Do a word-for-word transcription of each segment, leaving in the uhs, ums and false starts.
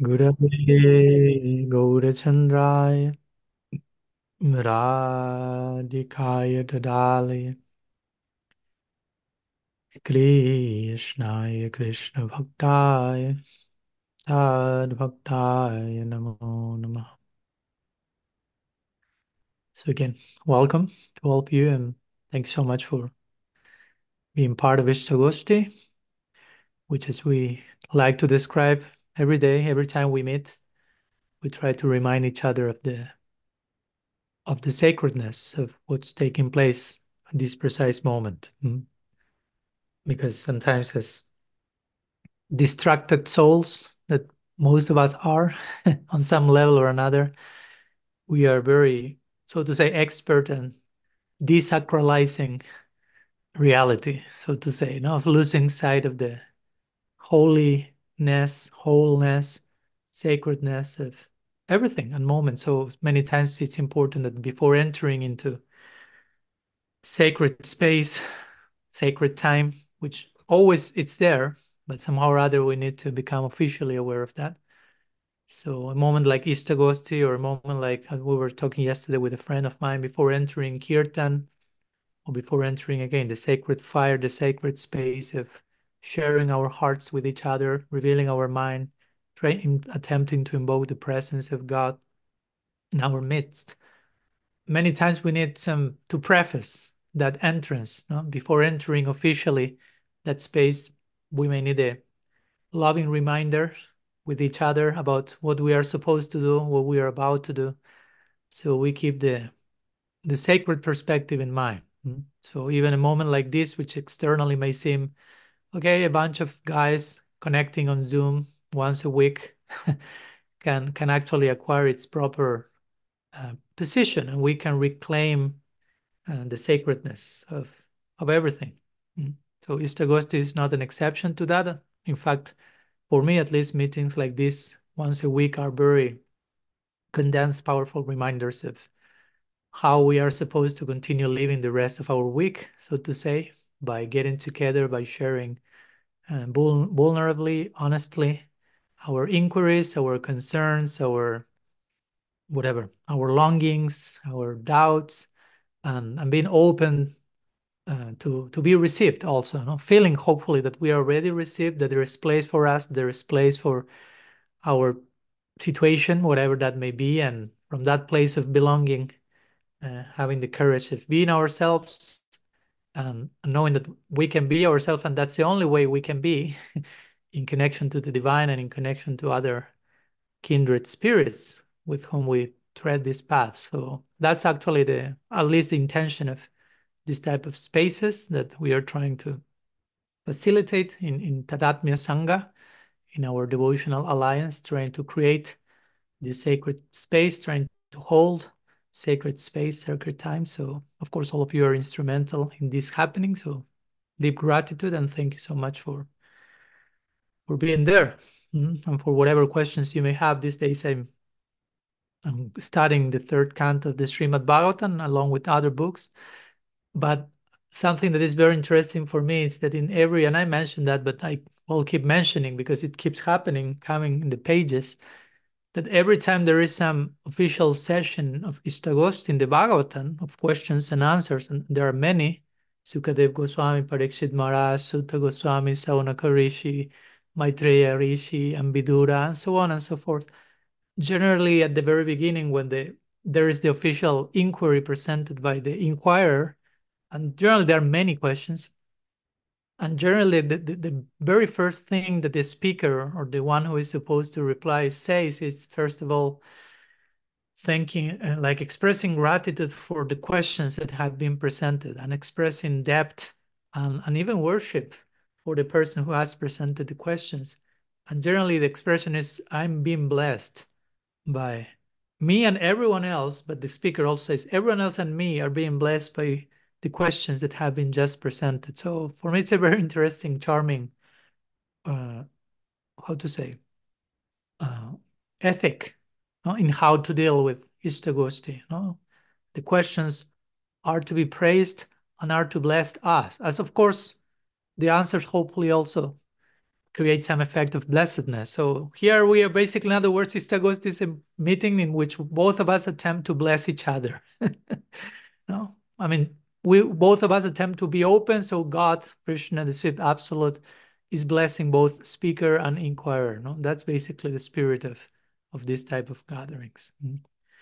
Gurave Gaurachandraya Radhikaya Tadali Krishnaya Krishna Bhaktaya Tad Bhaktaya Namo Namah. So again, welcome to all of you, and thanks so much for being part of Ishtagosti, which as we like to describe every day, every time we meet, we try to remind each other of the of the sacredness of what's taking place at this precise moment. Mm. Because sometimes as distracted souls that most of us are on some level or another, we are very, so to say, expert in desacralizing reality, so to say, you of losing sight of the holiness, wholeness, sacredness of everything and moment. So many times it's important that before entering into sacred space, sacred time, which always it's there, but somehow or other we need to become officially aware of that. So a moment like Istagosti, or a moment like uh, we were talking yesterday with a friend of mine before entering Kirtan, or before entering again the sacred fire, the sacred space of sharing our hearts with each other, revealing our mind, trying, attempting to invoke the presence of God in our midst. Many times we need some to preface that entrance, no? Before entering officially that space, we may need a loving reminder with each other about what we are supposed to do, what we are about to do. So we keep the the sacred perspective in mind. Mm. So even a moment like this, which externally may seem okay, a bunch of guys connecting on Zoom once a week can can actually acquire its proper uh, position, and we can reclaim uh, the sacredness of of everything. Mm. So Istagosti is not an exception to that. In fact, for me at least, meetings like this once a week are very condensed, powerful reminders of how we are supposed to continue living the rest of our week, so to say, by getting together, by sharing uh, vul- vulnerably, honestly, our inquiries, our concerns, our whatever, our longings, our doubts, and, and being open uh, to to be received also, no? Feeling hopefully that we are already received, that there is place for us, there is place for our situation, whatever that may be, and from that place of belonging, uh, having the courage of being ourselves, and knowing that we can be ourselves, and that's the only way we can be in connection to the divine and in connection to other kindred spirits with whom we tread this path. So that's actually the at least the intention of this type of spaces that we are trying to facilitate in, in Tadatmya Sangha, in our devotional alliance, trying to create this sacred space, trying to hold sacred space, sacred time. So, of course, all of you are instrumental in this happening. So, deep gratitude and thank you so much for for being there. Mhm. And for whatever questions you may have these days. I'm, I'm studying the third canto of the Srimad Bhagavatam along with other books. But something that is very interesting for me is that in every, and I mentioned that, but I will keep mentioning because it keeps happening, coming in the pages, that every time there is some official session of Istagost in the Bhagavatam of questions and answers, and there are many, Sukadev Goswami, Parikshit Maharaj, Sutta Goswami, Saunaka Rishi, Maitreya Rishi, and Vidura, and so on and so forth. Generally, at the very beginning, when the there is the official inquiry presented by the inquirer, and generally there are many questions, and generally the, the, the very first thing that the speaker or the one who is supposed to reply says is, first of all, thanking, uh, like expressing gratitude for the questions that have been presented, and expressing depth and, and even worship for the person who has presented the questions. And generally the expression is, I'm being blessed by me and everyone else, but the speaker also says everyone else and me are being blessed by the questions that have been just presented. So for me, it's a very interesting, charming, uh, how to say, uh, ethic, no, in how to deal with Istagosti. No? The questions are to be praised and are to bless us, as of course the answers hopefully also create some effect of blessedness. So here we are basically, in other words, Istagost is a meeting in which both of us attempt to bless each other. No, I mean, we both of us attempt to be open, so God, Krishna, the Fifth Absolute, is blessing both speaker and inquirer. No, that's basically the spirit of of this type of gatherings. Mm.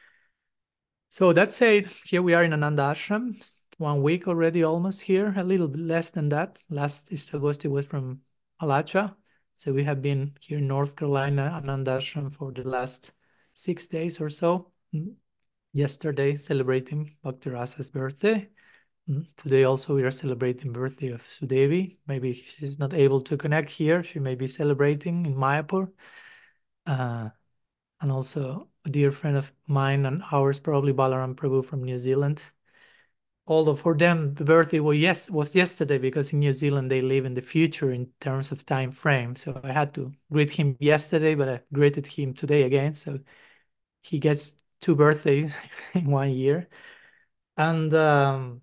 So that said, here we are in Ananda Ashram, one week already almost here, a little bit less than that. Last Istagosti was from Alacha. So we have been here in North Carolina, Ananda Ashram, for the last six days or so. Mm. Yesterday, celebrating Bhakti Rasa's birthday. Mm. Today also we are celebrating birthday of Sudevi. Maybe she's not able to connect here. She may be celebrating in Mayapur. Uh, and also a dear friend of mine and ours, probably Balaram Prabhu from New Zealand. Although for them the birthday was yes was yesterday, because in New Zealand they live in the future in terms of time frame. So I had to greet him yesterday, but I greeted him today again. So he gets two birthdays in one year. And um,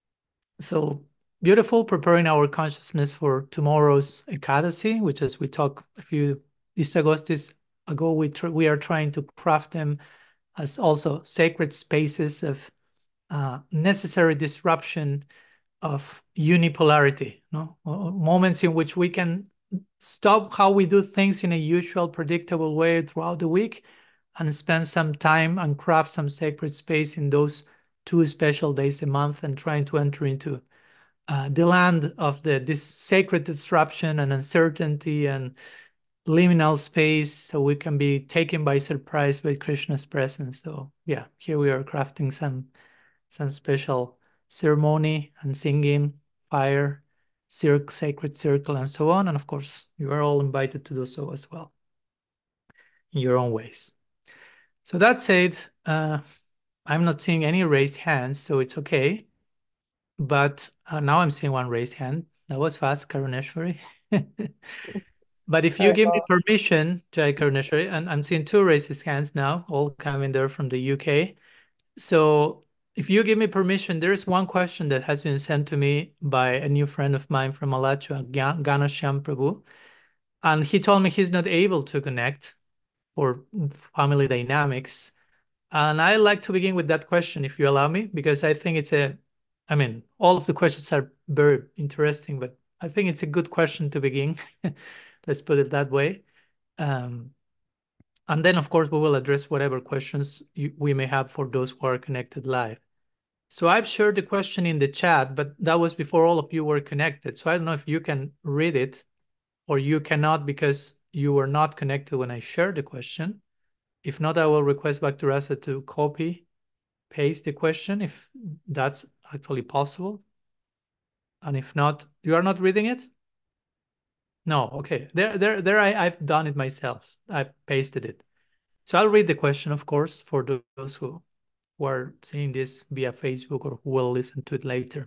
so beautiful, preparing our consciousness for tomorrow's Ekadasi, which, as we talked a few Istagostis ago, we, we are trying to craft them as also sacred spaces of uh, necessary disruption of unipolarity, no? Moments in which we can stop how we do things in a usual, predictable way throughout the week and spend some time and craft some sacred space in those two special days a month, and trying to enter into uh, the land of the this sacred disruption and uncertainty and liminal space, so we can be taken by surprise by Krishna's presence. So yeah, here we are crafting some some special ceremony and singing, fire, circle, sacred circle, and so on. And of course, you are all invited to do so as well in your own ways. So that said, uh, I'm not seeing any raised hands, so it's okay. But uh, now I'm seeing one raised hand. That was fast, Karuneshwari. But if you give me permission, Jai Karuneshwari, and I'm seeing two raised hands now, all coming there from the U K. So if you give me permission, there's one question that has been sent to me by a new friend of mine from Alachua, Ganashyam Prabhu. And he told me he's not able to connect for family dynamics. And I like to begin with that question, if you allow me, because I think it's a, I mean, all of the questions are very interesting, but I think it's a good question to begin. Let's put it that way. Um, and then, of course, we will address whatever questions you, we may have for those who are connected live. So I've shared the question in the chat, but that was before all of you were connected. So I don't know if you can read it or you cannot because you were not connected when I shared the question. If not, I will request Bhakti Rasa to copy, paste the question if that's actually possible. And if not, you are not reading it? No, okay. There, there, there I, I've done it myself. I've pasted it. So I'll read the question, of course, for those who, who are seeing this via Facebook or who will listen to it later.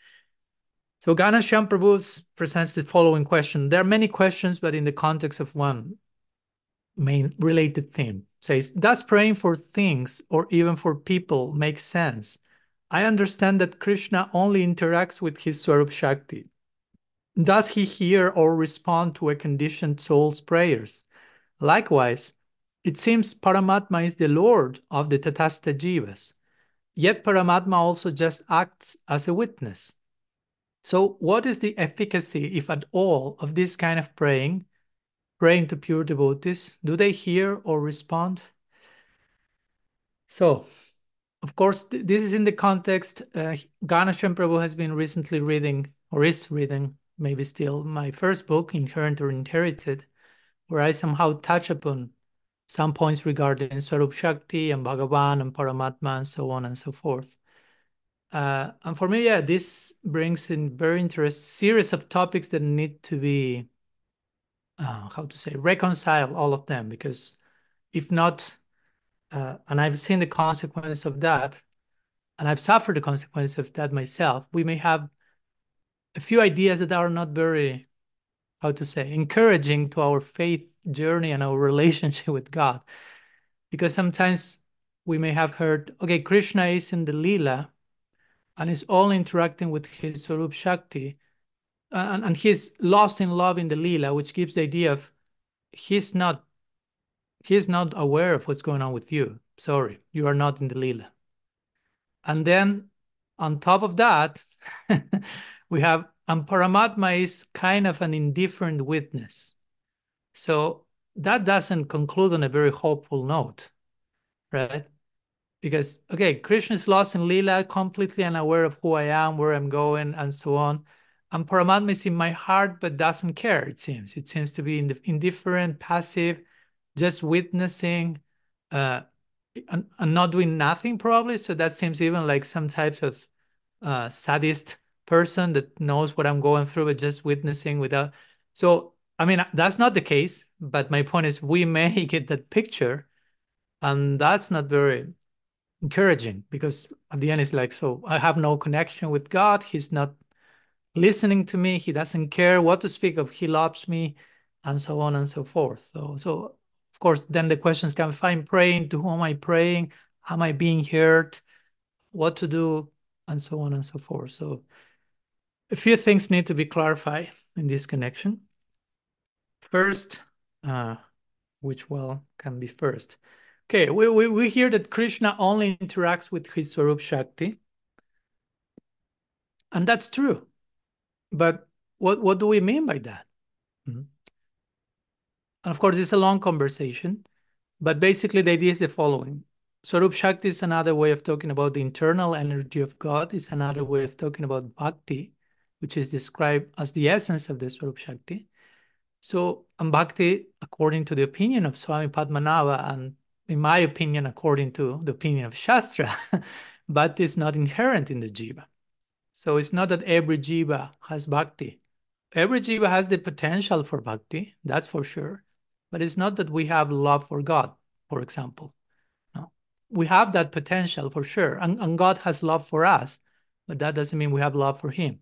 So Ganashyam Prabhu presents the following question. There are many questions, but in the context of one main related theme. Says, does praying for things or even for people make sense? I understand that Krishna only interacts with his Swarup Shakti. Does he hear or respond to a conditioned soul's prayers? Likewise, it seems Paramatma is the Lord of the Tatastha Jivas. Yet Paramatma also just acts as a witness. So what is the efficacy, if at all, of this kind of praying, praying to pure devotees? Do they hear or respond? So, of course, th this is in the context, uh, Ganashyam Prabhu has been recently reading, or is reading, maybe still, my first book, Inherent or Inherited, where I somehow touch upon some points regarding Swarup Shakti and Bhagavan and Paramatma and so on and so forth. Uh, and for me, yeah, this brings in very interesting series of topics that need to be, uh, how to say, reconcile all of them, because if not, uh, and I've seen the consequence of that, and I've suffered the consequence of that myself, we may have a few ideas that are not very, how to say, encouraging to our faith journey and our relationship with God. Because sometimes we may have heard, okay, Krishna is in the Leela and is all interacting with his Swarup Shakti. and, and he's lost in love in the lila, which gives the idea of he's not he's not aware of what's going on with you. Sorry, you are not in the lila. And then on top of that, we have, and Paramatma is kind of an indifferent witness. So that doesn't conclude on a very hopeful note, right? Because, okay, Krishna is lost in Lila, completely unaware of who I am, where I'm going, and so on. And Paramatma is in my heart, but doesn't care, it seems. It seems to be indifferent, passive, just witnessing, uh, and, and not doing nothing, probably. So that seems even like some type of uh, sadist person that knows what I'm going through, but just witnessing without. So, I mean, that's not the case. But my point is, we may get that picture, and that's not very encouraging, because at the end it's like, so I have no connection with God. He's not listening to me. He doesn't care what to speak of. He loves me, and so on and so forth. So, so of course, then the questions come: if I'm praying, to whom am I praying? Am I being heard? What to do? And so on and so forth. So a few things need to be clarified in this connection. First, uh, which well can be first. Okay, we, we, we hear that Krishna only interacts with his Swarup Shakti. And that's true. But what, what do we mean by that? Mm-hmm. And of course, it's a long conversation. But basically, the idea is the following. Swarup Shakti is another way of talking about the internal energy of God. It's another way of talking about Bhakti, which is described as the essence of the Swarup Shakti. So, and Bhakti, according to the opinion of Swami Padmanabha, and in my opinion, according to the opinion of Shastra, Bhakti is not inherent in the jiva. So it's not that every jiva has Bhakti. Every jiva has the potential for Bhakti, that's for sure. But it's not that we have love for God, for example. No. We have that potential for sure. And, and God has love for us, but that doesn't mean we have love for him.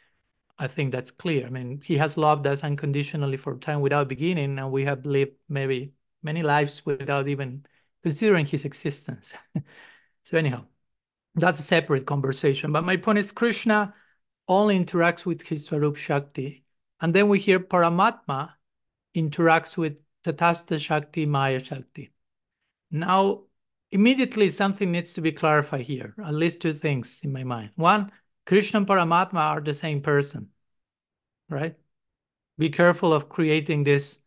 I think that's clear. I mean, he has loved us unconditionally for time without beginning, and we have lived maybe many lives without even considering his existence. So anyhow, that's a separate conversation. But my point is, Krishna only interacts with his Swarup Shakti. And then we hear Paramatma interacts with Tatastha Shakti, Maya Shakti. Now, immediately something needs to be clarified here, at least two things in my mind. One, Krishna and Paramatma are the same person, right? Be careful of creating this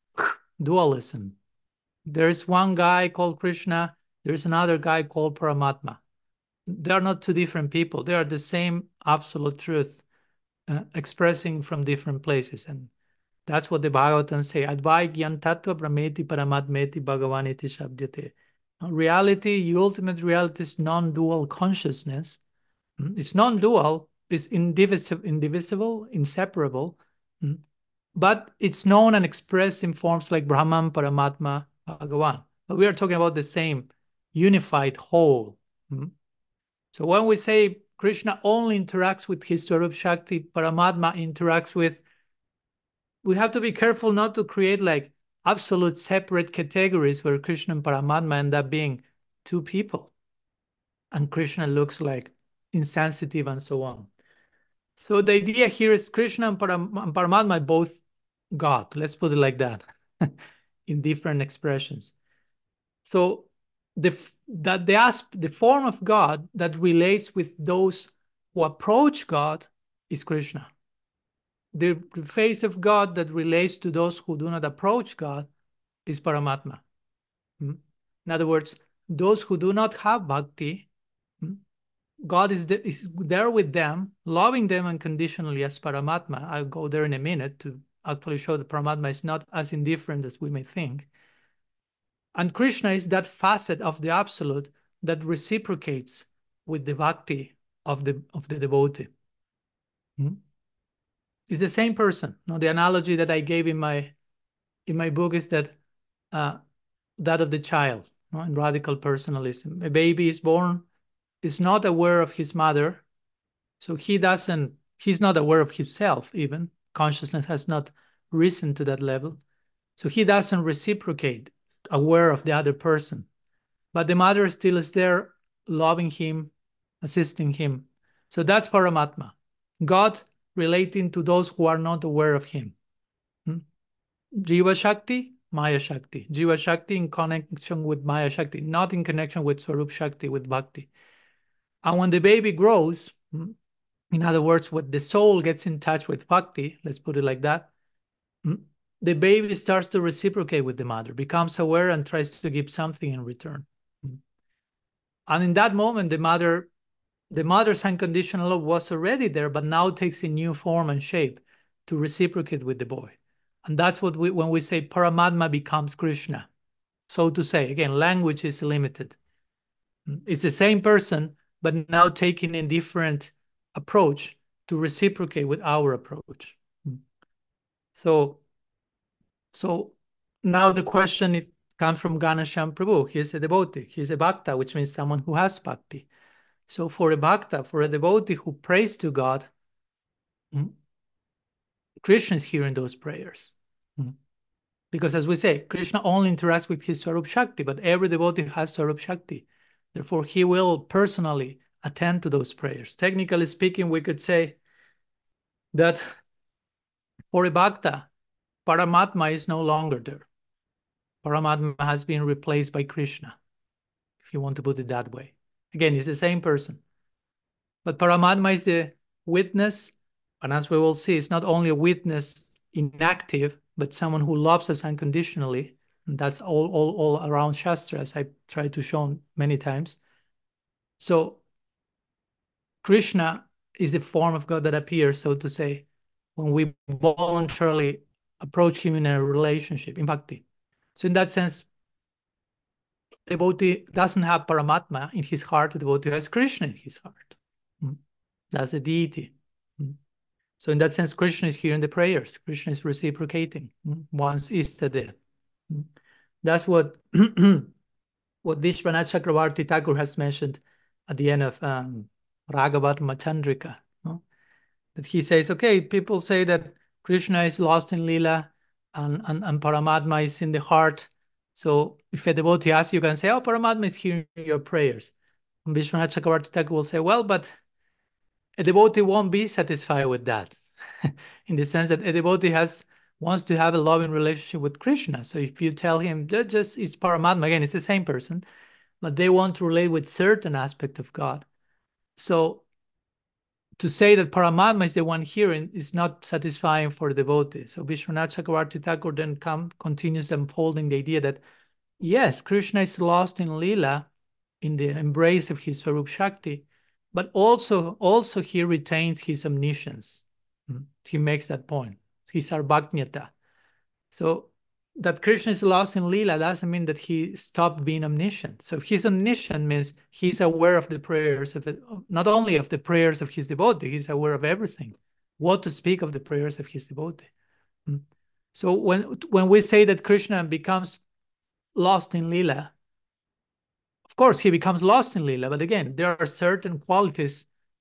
dualism. There's one guy called Krishna, there's another guy called Paramatma. They are not two different people. They are the same absolute truth, uh, expressing from different places. And that's what the Bhagavatam say. Advai gyan tattva brahmeti paramatmeti bhagavaniti shabdyate. Reality, the ultimate reality is non-dual consciousness. It's non-dual, it's indivisible, indivisible, inseparable, but it's known and expressed in forms like Brahman, Paramatma, Bhagavan. But we are talking about the same unified whole. So when we say Krishna only interacts with his Swarup Shakti, Paramatma interacts with, we have to be careful not to create like absolute separate categories where Krishna and Paramatma end up being two people. And Krishna looks like insensitive and so on. So the idea here is Krishna and, Param and Paramatma are both God. Let's put it like that, in different expressions. So the that the asp the form of God that relates with those who approach God is Krishna. The face of God that relates to those who do not approach God is Paramatma. In other words, those who do not have bhakti, God is, the, is there with them, loving them unconditionally as Paramatma. I'll go there in a minute to actually show that Paramatma is not as indifferent as we may think. And Krishna is that facet of the Absolute that reciprocates with the bhakti of the, of the devotee. Hmm? It's the same person. Now, the analogy that I gave in my, in my book is that uh, that of the child, no? In radical personalism. A baby is born, is not aware of his mother, so he doesn't, he's not aware of himself even. Consciousness has not risen to that level. So he doesn't reciprocate, aware of the other person. But the mother still is there, loving him, assisting him. So that's Paramatma. God relating to those who are not aware of him. Hmm? Jiva Shakti, Maya Shakti. Jiva Shakti in connection with Maya Shakti, not in connection with Swarup Shakti, with Bhakti. And when the baby grows, hmm, in other words, when the soul gets in touch with Bhakti, let's put it like that, hmm, the baby starts to reciprocate with the mother, becomes aware and tries to give something in return. Hmm. And in that moment, the mother, the mother's unconditional love was already there, but now takes a new form and shape to reciprocate with the boy. And that's what we, when we say Paramatma becomes Krishna. So to say, again, language is limited. It's the same person, but now taking a different approach to reciprocate with our approach. So, so now the question it comes from Ghanashyam Prabhu. He is a devotee. He is a bhakta, which means someone who has bhakti. So for a bhakta, for a devotee who prays to God, Krishna is hearing those prayers. Because as we say, Krishna only interacts with his Swarup Shakti, but every devotee has Swarup Shakti. Therefore, he will personally attend to those prayers. Technically speaking, we could say that for a bhakta, Paramatma is no longer there. Paramatma has been replaced by Krishna, if you want to put it that way. Again, it's the same person. But Paramatma is the witness, and as we will see, it's not only a witness inactive, but someone who loves us unconditionally. And that's all, all, all around Shastra, as I tried to show many times. So Krishna is the form of God that appears, so to say, when we voluntarily approach him in a relationship, in bhakti. So in that sense, the devotee doesn't have Paramatma in his heart, the devotee has Krishna in his heart. That's the deity. So in that sense, Krishna is hearing the prayers. Krishna is reciprocating. Once Istade. That's what what Vishwanath Chakravarti Thakur has mentioned at the end of um, Raghavatma Chandrika. No? That he says, okay, people say that Krishna is lost in Leela and, and, and Paramatma is in the heart. So if a devotee asks, you can say, oh, Paramatma is hearing your prayers. And Vishwanath Chakravarti Thakur will say, well, but a devotee won't be satisfied with that, in the sense that a devotee has wants to have a loving relationship with Krishna. So if you tell him that just is Paramatma, again, it's the same person, but they want to relate with certain aspect of God. So to say that Paramatma is the one hearing is not satisfying for the devotee. So Vishwanath Chakravarti Thakur then come, continues unfolding the idea that, yes, Krishna is lost in Leela, in the embrace of his Swarup Shakti, but also, also he retains his omniscience. He makes that point. His Sarvajñata. So that Krishna is lost in Leela doesn't mean that he stopped being omniscient. So his omniscient means he's aware of the prayers of it, not only of the prayers of his devotee, he's aware of everything. What to speak of the prayers of his devotee. So when when we say that Krishna becomes lost in Leela, of course he becomes lost in Leela, but again, there are certain qualities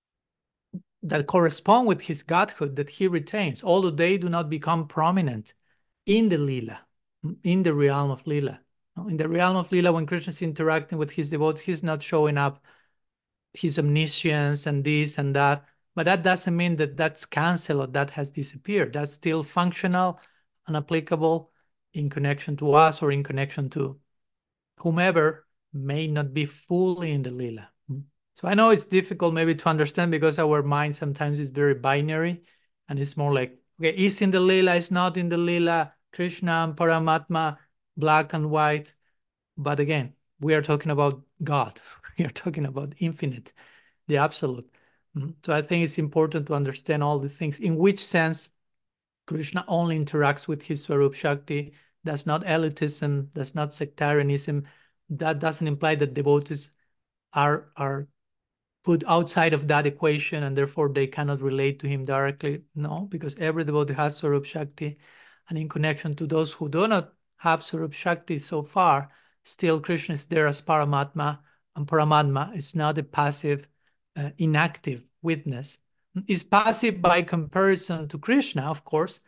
that correspond with his godhood that he retains, although they do not become prominent in the Leela, in the realm of Leela. In the realm of Leela, when Krishna is interacting with his devotees, he's not showing up his omniscience and this and that, but that doesn't mean that that's canceled or that has disappeared. That's still functional and applicable in connection to us or in connection to whomever may not be fully in the Leela. So I know it's difficult maybe to understand because our mind sometimes is very binary and it's more like, okay, is in the Leela, is not in the Leela, Krishna and Paramatma, black and white. But again, we are talking about God. We are talking about infinite, the absolute. So I think it's important to understand all the things. In which sense Krishna only interacts with his Swarup Shakti. That's not elitism. That's not sectarianism. That doesn't imply that devotees are, are put outside of that equation and therefore they cannot relate to him directly. No, because every devotee has Swarup Shakti. And in connection to those who do not have Swarup Shakti so far, still Krishna is there as Paramatma. And Paramatma is not a passive, uh, inactive witness. Is passive by comparison to Krishna, of course.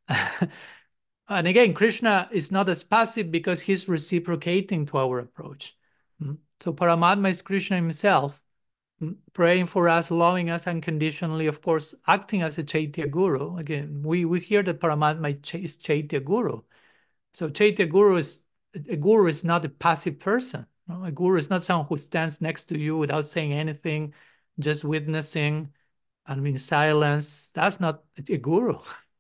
And again, Krishna is not as passive because he's reciprocating to our approach. So Paramatma is Krishna himself, praying for us, loving us unconditionally, of course, acting as a Chaitya Guru. Again, we, we hear that Paramatma is Chaitya Guru. So Chaitya Guru is, a guru is not a passive person. No? A guru is not someone who stands next to you without saying anything, just witnessing and in silence. That's not a guru.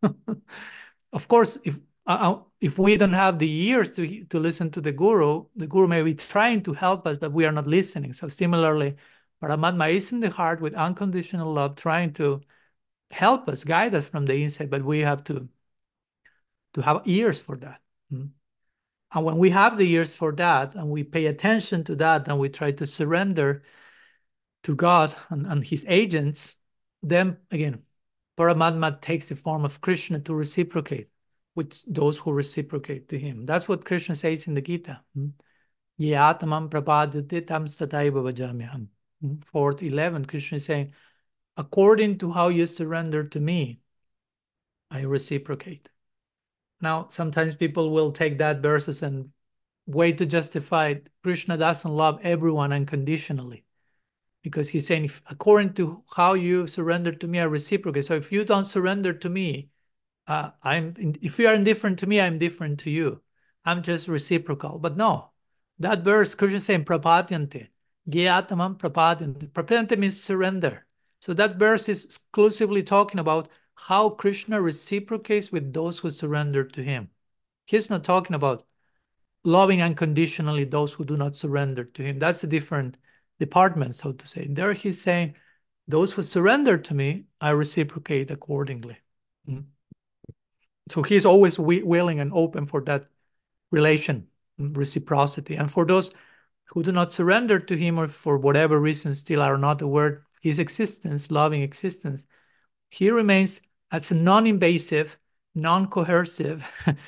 Of course, if uh, if we don't have the ears to, to listen to the guru, the guru may be trying to help us, but we are not listening. So similarly, Paramatma is in the heart with unconditional love, trying to help us, guide us from the inside, but we have to, to have ears for that. Mm. And when we have the ears for that, and we pay attention to that, and we try to surrender to God and, and his agents, then again, Paramatma takes the form of Krishna to reciprocate with those who reciprocate to him. That's what Krishna says in the Gita. Ye atmam prapadati tam sataiva vajamyaham. four eleven, Krishna is saying, according to how you surrender to me, I reciprocate. Now, sometimes people will take that verses and way to justify it. Krishna doesn't love everyone unconditionally, because he's saying, if, according to how you surrender to me, I reciprocate. So if you don't surrender to me, uh, I'm. If you are indifferent to me, I'm different to you. I'm just reciprocal. But no, that verse, Krishna is saying, prapadyante, gyatamam prapadyante. Prapadyante means surrender. So that verse is exclusively talking about how Krishna reciprocates with those who surrender to him. He's not talking about loving unconditionally those who do not surrender to him. That's a different department, so to say. There he's saying, those who surrender to me, I reciprocate accordingly. Mm. So he's always willing and open for that relation, reciprocity. And for those who do not surrender to him, or for whatever reason still are not aware of his existence, loving existence, he remains as a non-invasive, non-coercive,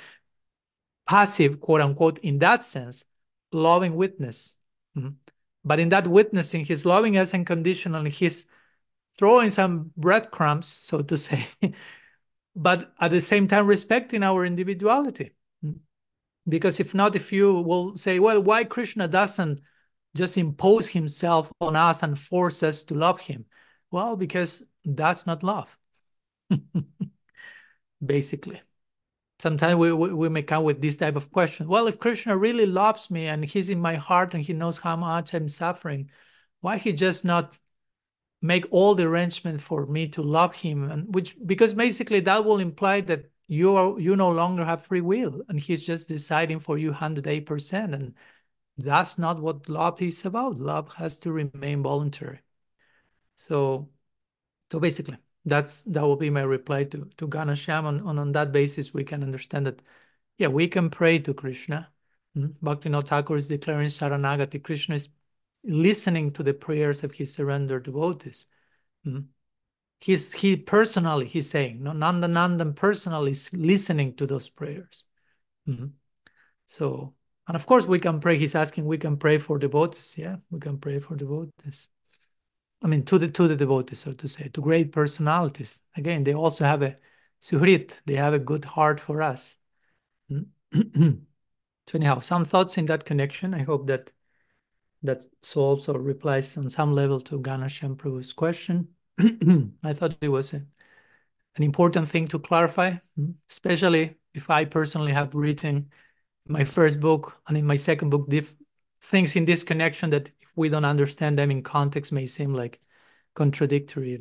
passive, quote unquote, in that sense, loving witness. Mm-hmm. But in that witnessing, he's loving us unconditionally. He's throwing some breadcrumbs, so to say, but at the same time respecting our individuality. Mm-hmm. Because if not, if you will say, well, why Krishna doesn't just impose himself on us and force us to love him? Well, because that's not love, basically. Sometimes we, we, we may come with this type of question. Well, if Krishna really loves me and he's in my heart and he knows how much I'm suffering, why he just not make all the arrangement for me to love him? And which, because basically that will imply that you are, you no longer have free will and he's just deciding for you one hundred eight percent. And that's not what love is about. Love has to remain voluntary. So, so basically, that's that will be my reply to, to Ganashyam. On, on, on that basis, we can understand that, yeah, we can pray to Krishna. Mm-hmm. Bhaktivinoda Thakur is declaring Saranagati. Krishna is listening to the prayers of his surrendered devotees. Mm-hmm. He's, he personally, he's saying, no, Nandanandan personally is listening to those prayers. Mm-hmm. So, and of course we can pray, he's asking, we can pray for devotees. Yeah, we can pray for devotees. I mean, to the to the devotees, so to say, to great personalities. Again, they also have a suhrit, they have a good heart for us. So anyhow, some thoughts in that connection. I hope that that solves or replies on some level to Ganashyam Prabhu's question. I thought it was a, an important thing to clarify, especially if I personally have written my first book and in my second book, things in this connection that if we don't understand them in context may seem like contradictory.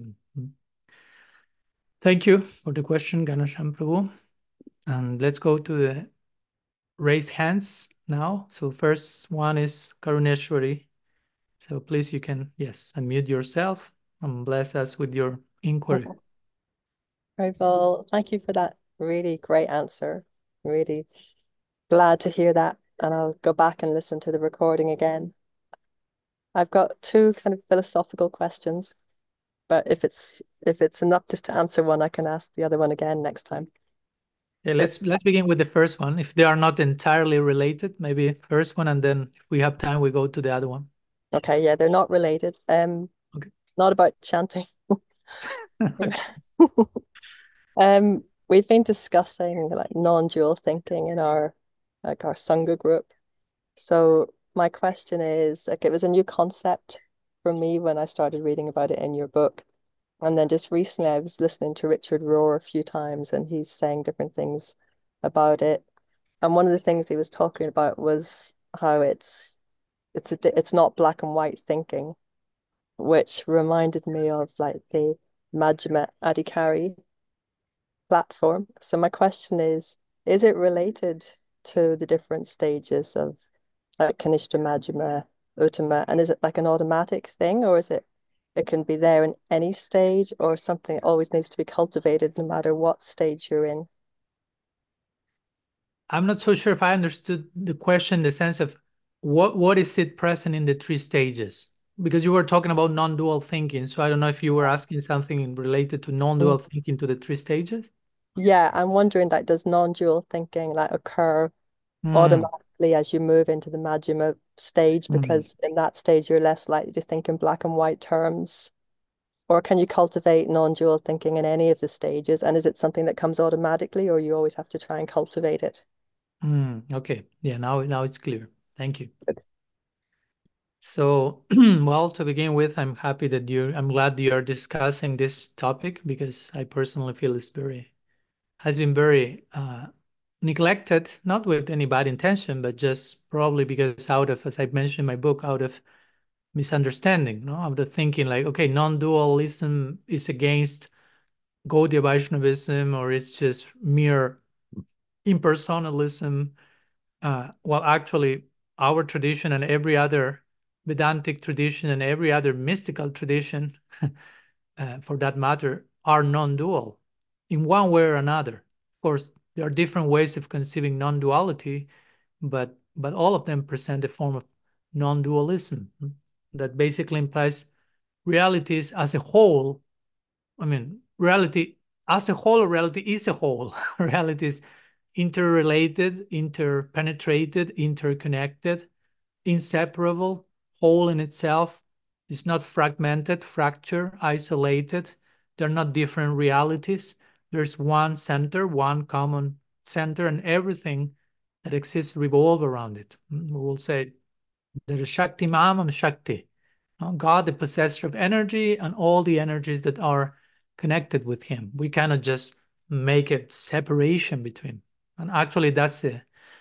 Thank you for the question, Ganashyam Prabhu. And let's go to the raised hands now. So first one is Karuneshwari. So please, you can, yes, unmute yourself and bless us with your inquiry. Well, thank you for that really great answer. Really glad to hear that. And I'll go back and listen to the recording again. I've got two kind of philosophical questions, but if it's if it's enough just to answer one, I can ask the other one again next time. Yeah, let's let's begin with the first one. If they are not entirely related, maybe first one, and then if we have time, we go to the other one. Okay, yeah, they're not related. Um, okay. It's not about chanting. um, we've been discussing like non-dual thinking in our like our Sangha group. So my question is, like, it was a new concept for me when I started reading about it in your book. And then just recently, I was listening to Richard Rohr a few times, and he's saying different things about it. And one of the things he was talking about was how it's it's a, it's not black and white thinking, which reminded me of like the Majima Adhikari platform. So my question is, is it related to the different stages of like Kanishta Majima, Uttama, and is it like an automatic thing, or is it it can be there in any stage, or something that always needs to be cultivated no matter what stage you're in? I'm not so sure if I understood the question in the sense of what what is it present in the three stages? Because you were talking about non-dual thinking, so I don't know if you were asking something related to non-dual Mm. thinking to the three stages. Yeah, I'm wondering like does non-dual thinking like occur Hmm. automatically as you move into the Majima stage, Hmm. because in that stage you're less likely to think in black and white terms? Or can you cultivate non-dual thinking in any of the stages? And is it something that comes automatically, or you always have to try and cultivate it? Hmm. Okay. Yeah, now now it's clear. Thank you. So, well, to begin with, I'm happy that you're, I'm glad you're discussing this topic because I personally feel it's very, has been very uh, neglected, not with any bad intention, but just probably because out of, as I mentioned in my book, out of misunderstanding, no, out of thinking like, okay, non-dualism is against Gaudiya Vaishnavism or it's just mere impersonalism. Uh, well, actually, our tradition and every other Vedantic tradition and every other mystical tradition, uh, for that matter, are non-dual in one way or another. Of course, there are different ways of conceiving non-duality, but but all of them present a form of non-dualism that basically implies realities as a whole. I mean, reality as a whole, reality is a whole. Reality is interrelated, interpenetrated, interconnected, inseparable, whole in itself. It's not fragmented, fractured, isolated. They're not different realities. There's one center, one common center, and everything that exists revolve around it. We will say there is Shakti Mamam Shakti. God, the possessor of energy, and all the energies that are connected with him. We cannot just make a separation between. And actually, that's the,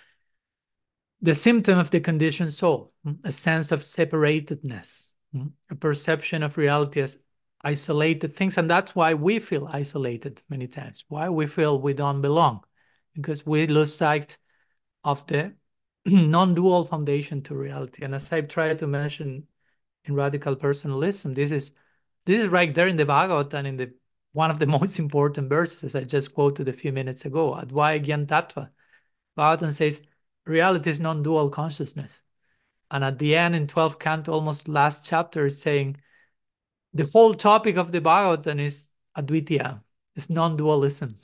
the symptom of the conditioned soul, a sense of separatedness, a perception of reality as isolated things. And that's why we feel isolated many times, why we feel we don't belong, because we lose sight of the non-dual foundation to reality. And as I've tried to mention in radical personalism, this is this is right there in the Bhagavatam, in the one of the most important verses, as I just quoted a few minutes ago. Advaya Gyan Tattva. Bhagavatam says reality is non-dual consciousness. And at the end, in twelfth canto, almost last chapter, is saying the whole topic of the Bhagavatam is Advitya, is non-dualism.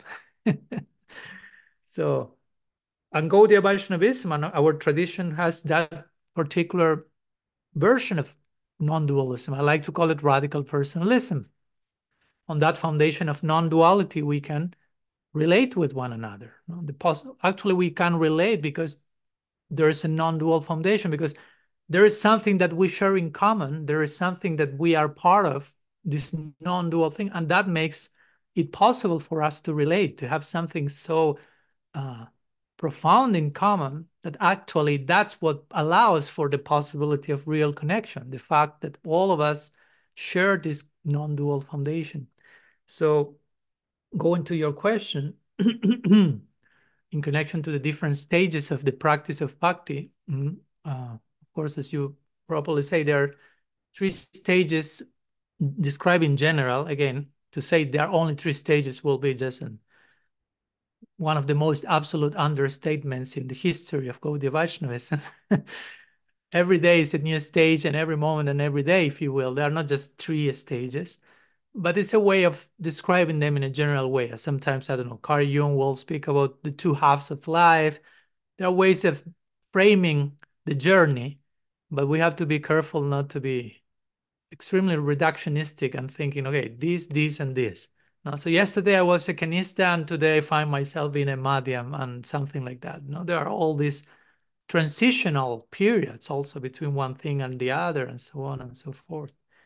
So, and Gaudiya Vaishnavism, and our tradition has that particular version of non-dualism. I like to call it radical personalism. On that foundation of non-duality, we can relate with one another. The pos- Actually, we can relate because there is a non-dual foundation, because there is something that we share in common. There is something that we are part of, this non-dual thing, and that makes it possible for us to relate, to have something so uh, profound in common that actually that's what allows for the possibility of real connection, the fact that all of us share this non-dual foundation. So going to your question, in connection to the different stages of the practice of bhakti, mm, uh, of course, as you properly say, there are three stages described in general. Again, to say there are only three stages will be just an one of the most absolute understatements in the history of Gaudiya Vaishnavism. Every day is a new stage, and every moment and every day, if you will. They are not just three stages, but it's a way of describing them in a general way. Sometimes, I don't know, Carl Jung will speak about the two halves of life. There are ways of framing the journey, but we have to be careful not to be extremely reductionistic and thinking, okay, this, this, and this. No, so yesterday I was a Kanista, and today I find myself in a Madhyam and something like that. No, there are all these transitional periods also between one thing and the other, and so on and so forth.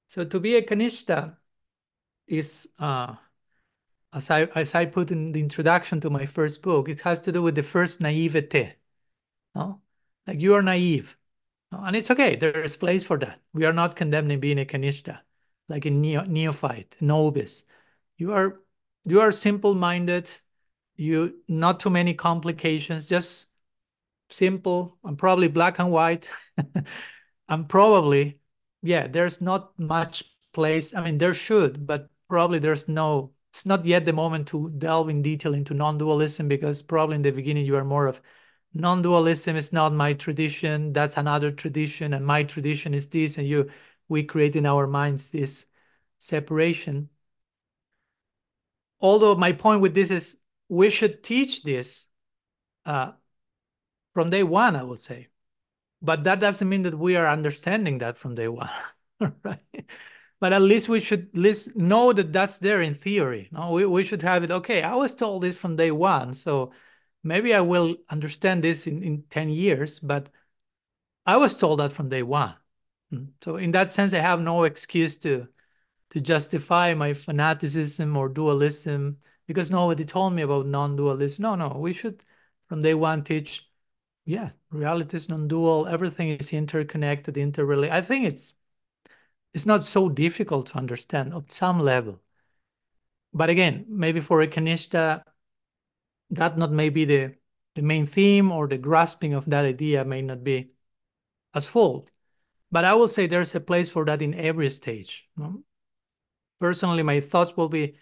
So to be a Kanishta is, uh, as I as I put in the introduction to my first book, it has to do with the first naivete. No? Like you are naive. No? And it's okay, there's place for that. We are not condemning being a Kanishta, like a neo neophyte, novice. You are you are simple-minded, you not too many complications, just simple and probably black and white. And probably, yeah, there's not much place. I mean, there should, but probably there's no, it's not yet the moment to delve in detail into non-dualism, because probably in the beginning you are more of non-dualism is not my tradition, that's another tradition, and my tradition is this, and you we create in our minds this separation. Although my point with this is we should teach this uh, from day one, I would say. But that doesn't mean that we are understanding that from day one, right? But at least we should list, know that that's there in theory. No, we, we should have it. Okay, I was told this from day one, so maybe I will understand this in, in ten years, but I was told that from day one. Mm. So in that sense, I have no excuse to to justify my fanaticism or dualism because nobody told me about non-dualism. No, no, we should from day one teach, yeah, reality is non-dual, everything is interconnected, interrelated. I think it's it's not so difficult to understand at some level. But again, maybe for a Kanishta, that not maybe the the main theme, or the grasping of that idea may not be as full. But I will say there's a place for that in every stage. No? Personally, my thoughts will be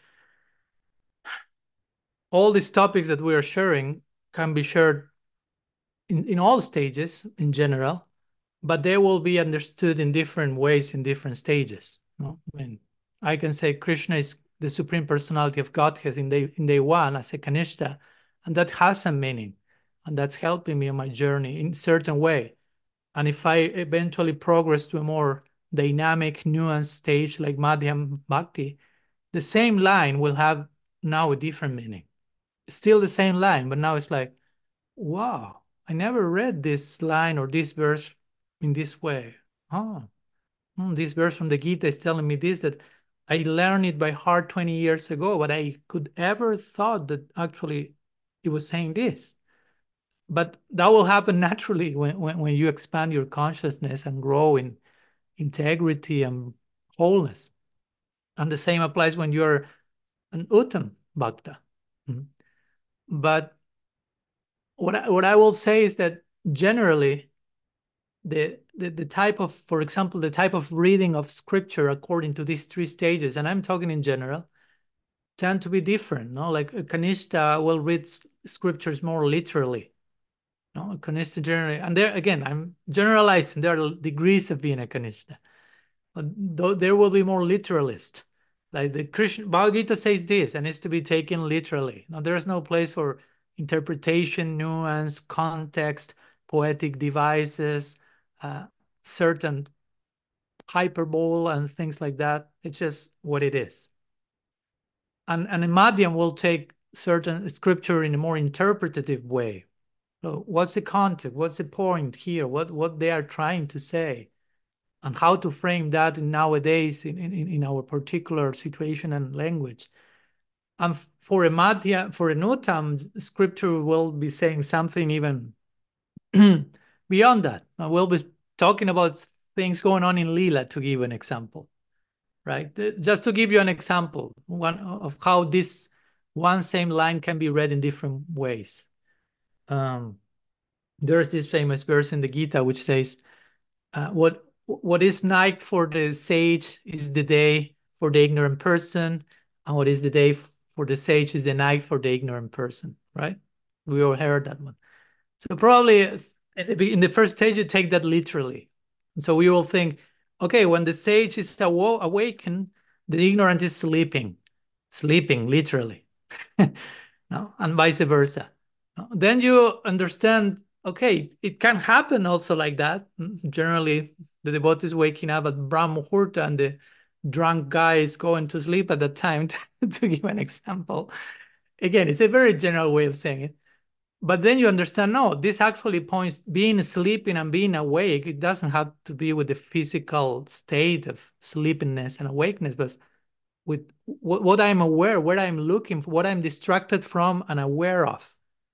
all these topics that we are sharing can be shared in, in all stages in general, but they will be understood in different ways in different stages. No? I mean, I can say Krishna is the Supreme Personality of Godhead in day, in day one as a Kanishta, and that has a meaning, and that's helping me on my journey in a certain way. And if I eventually progress to a more dynamic, nuanced stage like Madhyam Bhakti, the same line will have now a different meaning. Still the same line, but now it's like, wow, I never read this line or this verse in this way. Oh, hmm, this verse from the Gita is telling me this, that I learned it by heart twenty years ago, but I could ever thought that actually it was saying this. But that will happen naturally when, when, when you expand your consciousness and grow in integrity and wholeness. And the same applies when you're an Uttam Bhakta. Mhm. But what I, what I will say is that generally, the, the the type of, for example, the type of reading of scripture according to these three stages, and I'm talking in general, tend to be different. No, like a Kanishta will read scriptures more literally. No, a Kanishta generally, and there again, I'm generalizing. There are degrees of being a Kanishta, but though there will be more literalist. Like the Krishna Bhagavad Gita says this, and it's to be taken literally. Now, there is no place for interpretation, nuance, context, poetic devices, uh, certain hyperbole and things like that. It's just what it is. And, and a Madhyam will take certain scripture in a more interpretative way. So what's the context? What's the point here? What, what they are trying to say? And how to frame that nowadays in, in, in our particular situation and language. And for a Madhya, for a Uttam, scripture will be saying something even beyond that. And we'll be talking about things going on in Lila, to give an example, right? Just to give you an example one of how this one same line can be read in different ways. Um, there's this famous verse in the Gita which says, uh, what what is night for the sage is the day for the ignorant person, and what is the day for the sage is the night for the ignorant person, right? We all heard that one. So probably in the first stage, you take that literally. So we will think, okay, when the sage is awo awakened, the ignorant is sleeping, sleeping literally, no? And vice versa. Then you understand, okay, it can happen also like that. Generally, the devotee is waking up at Brahma Muhurta and the drunk guy is going to sleep at that time, to give an example. Again, it's a very general way of saying it. But then you understand, no, this actually points, being sleeping and being awake, it doesn't have to be with the physical state of sleepiness and awakeness, but with what, what I'm aware, what I'm looking for, what I'm distracted from and aware of.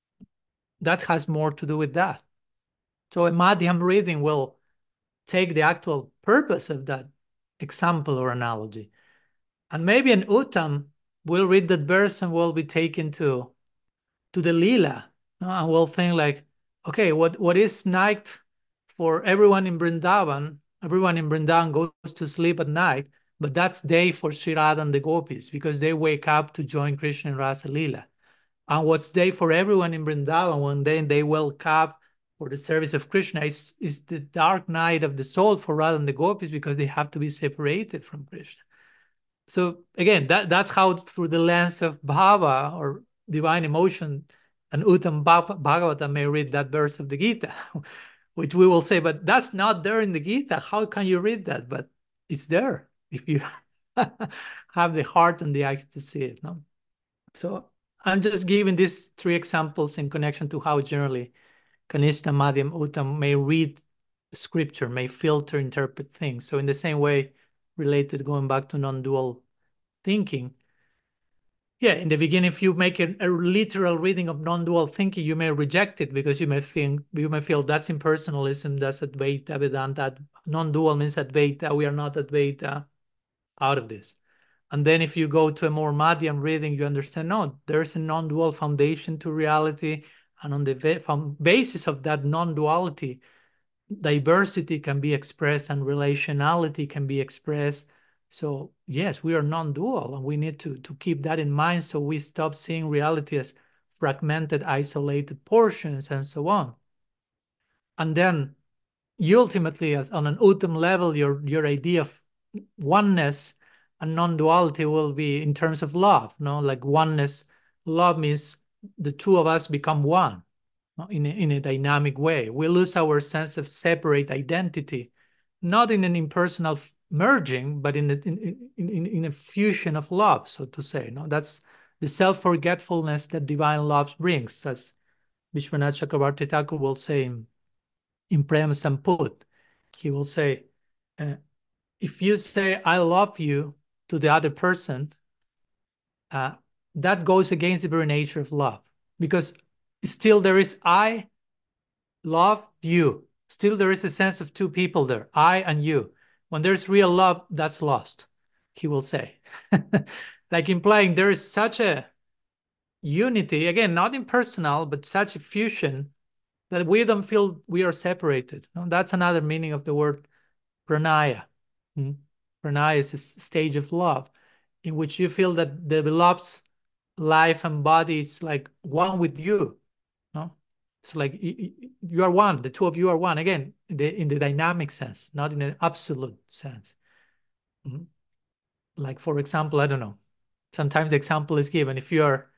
That has more to do with that. So a Madhyam reading will take the actual purpose of that example or analogy. And maybe an Uttam will read that verse and will be taken to, to the Lila. No? And will think like, okay, what, what is night for everyone in Vrindavan? Everyone in Vrindavan goes to sleep at night, but that's day for Sri Radha and the gopis because they wake up to join Krishna in Rasa Lila. And what's day for everyone in Vrindavan when then they wake up for the service of Krishna is, is the dark night of the soul for Radha and the gopis because they have to be separated from Krishna. So again, that, that's how through the lens of bhava or divine emotion, an Uttam Bhagavata may read that verse of the Gita, which we will say, but that's not there in the Gita. How can you read that? But it's there if you have the heart and the eyes to see it. No? So I'm just giving these three examples in connection to how generally Kanishta, Madhyam, Uttam may read scripture, may filter, interpret things. So in the same way, related, going back to non-dual thinking, yeah, in the beginning, if you make a, a literal reading of non-dual thinking, you may reject it because you may think, you may feel that's impersonalism, that's Advaita, Vedanta, non-dual means Advaita, we are not Advaita, out of this. And then if you go to a more Madhyam reading, you understand, no, there's a non-dual foundation to reality. And on the basis of that non-duality, diversity can be expressed and relationality can be expressed. So yes, we are non-dual and we need to, to keep that in mind so we stop seeing reality as fragmented, isolated portions and so on. And then you ultimately, as on an Uttam level, your, your idea of oneness and non-duality will be in terms of love, no? Like oneness, love means the two of us become one in a, in a dynamic way. We lose our sense of separate identity, not in an impersonal merging, but in a, in, in, in a fusion of love, so to say. No, that's the self-forgetfulness that divine love brings. As Vishwanath Chakravarti Thakur will say in, in Prem Samput, he will say, uh, if you say, I love you to the other person, uh, that goes against the very nature of love because still there is I love you. Still there is a sense of two people there, I and you. When there's real love, that's lost, he will say. Like implying there is such a unity, again, not impersonal, but such a fusion that we don't feel we are separated. No, that's another meaning of the word pranaya. Hmm? Pranaya is a stage of love in which you feel that the beloved's life and body is like one with you. No, it's like you, you are one. The two of you are one. Again, in the, in the dynamic sense, not in an absolute sense. Mhm. Like for example, I don't know. Sometimes the example is given if you are,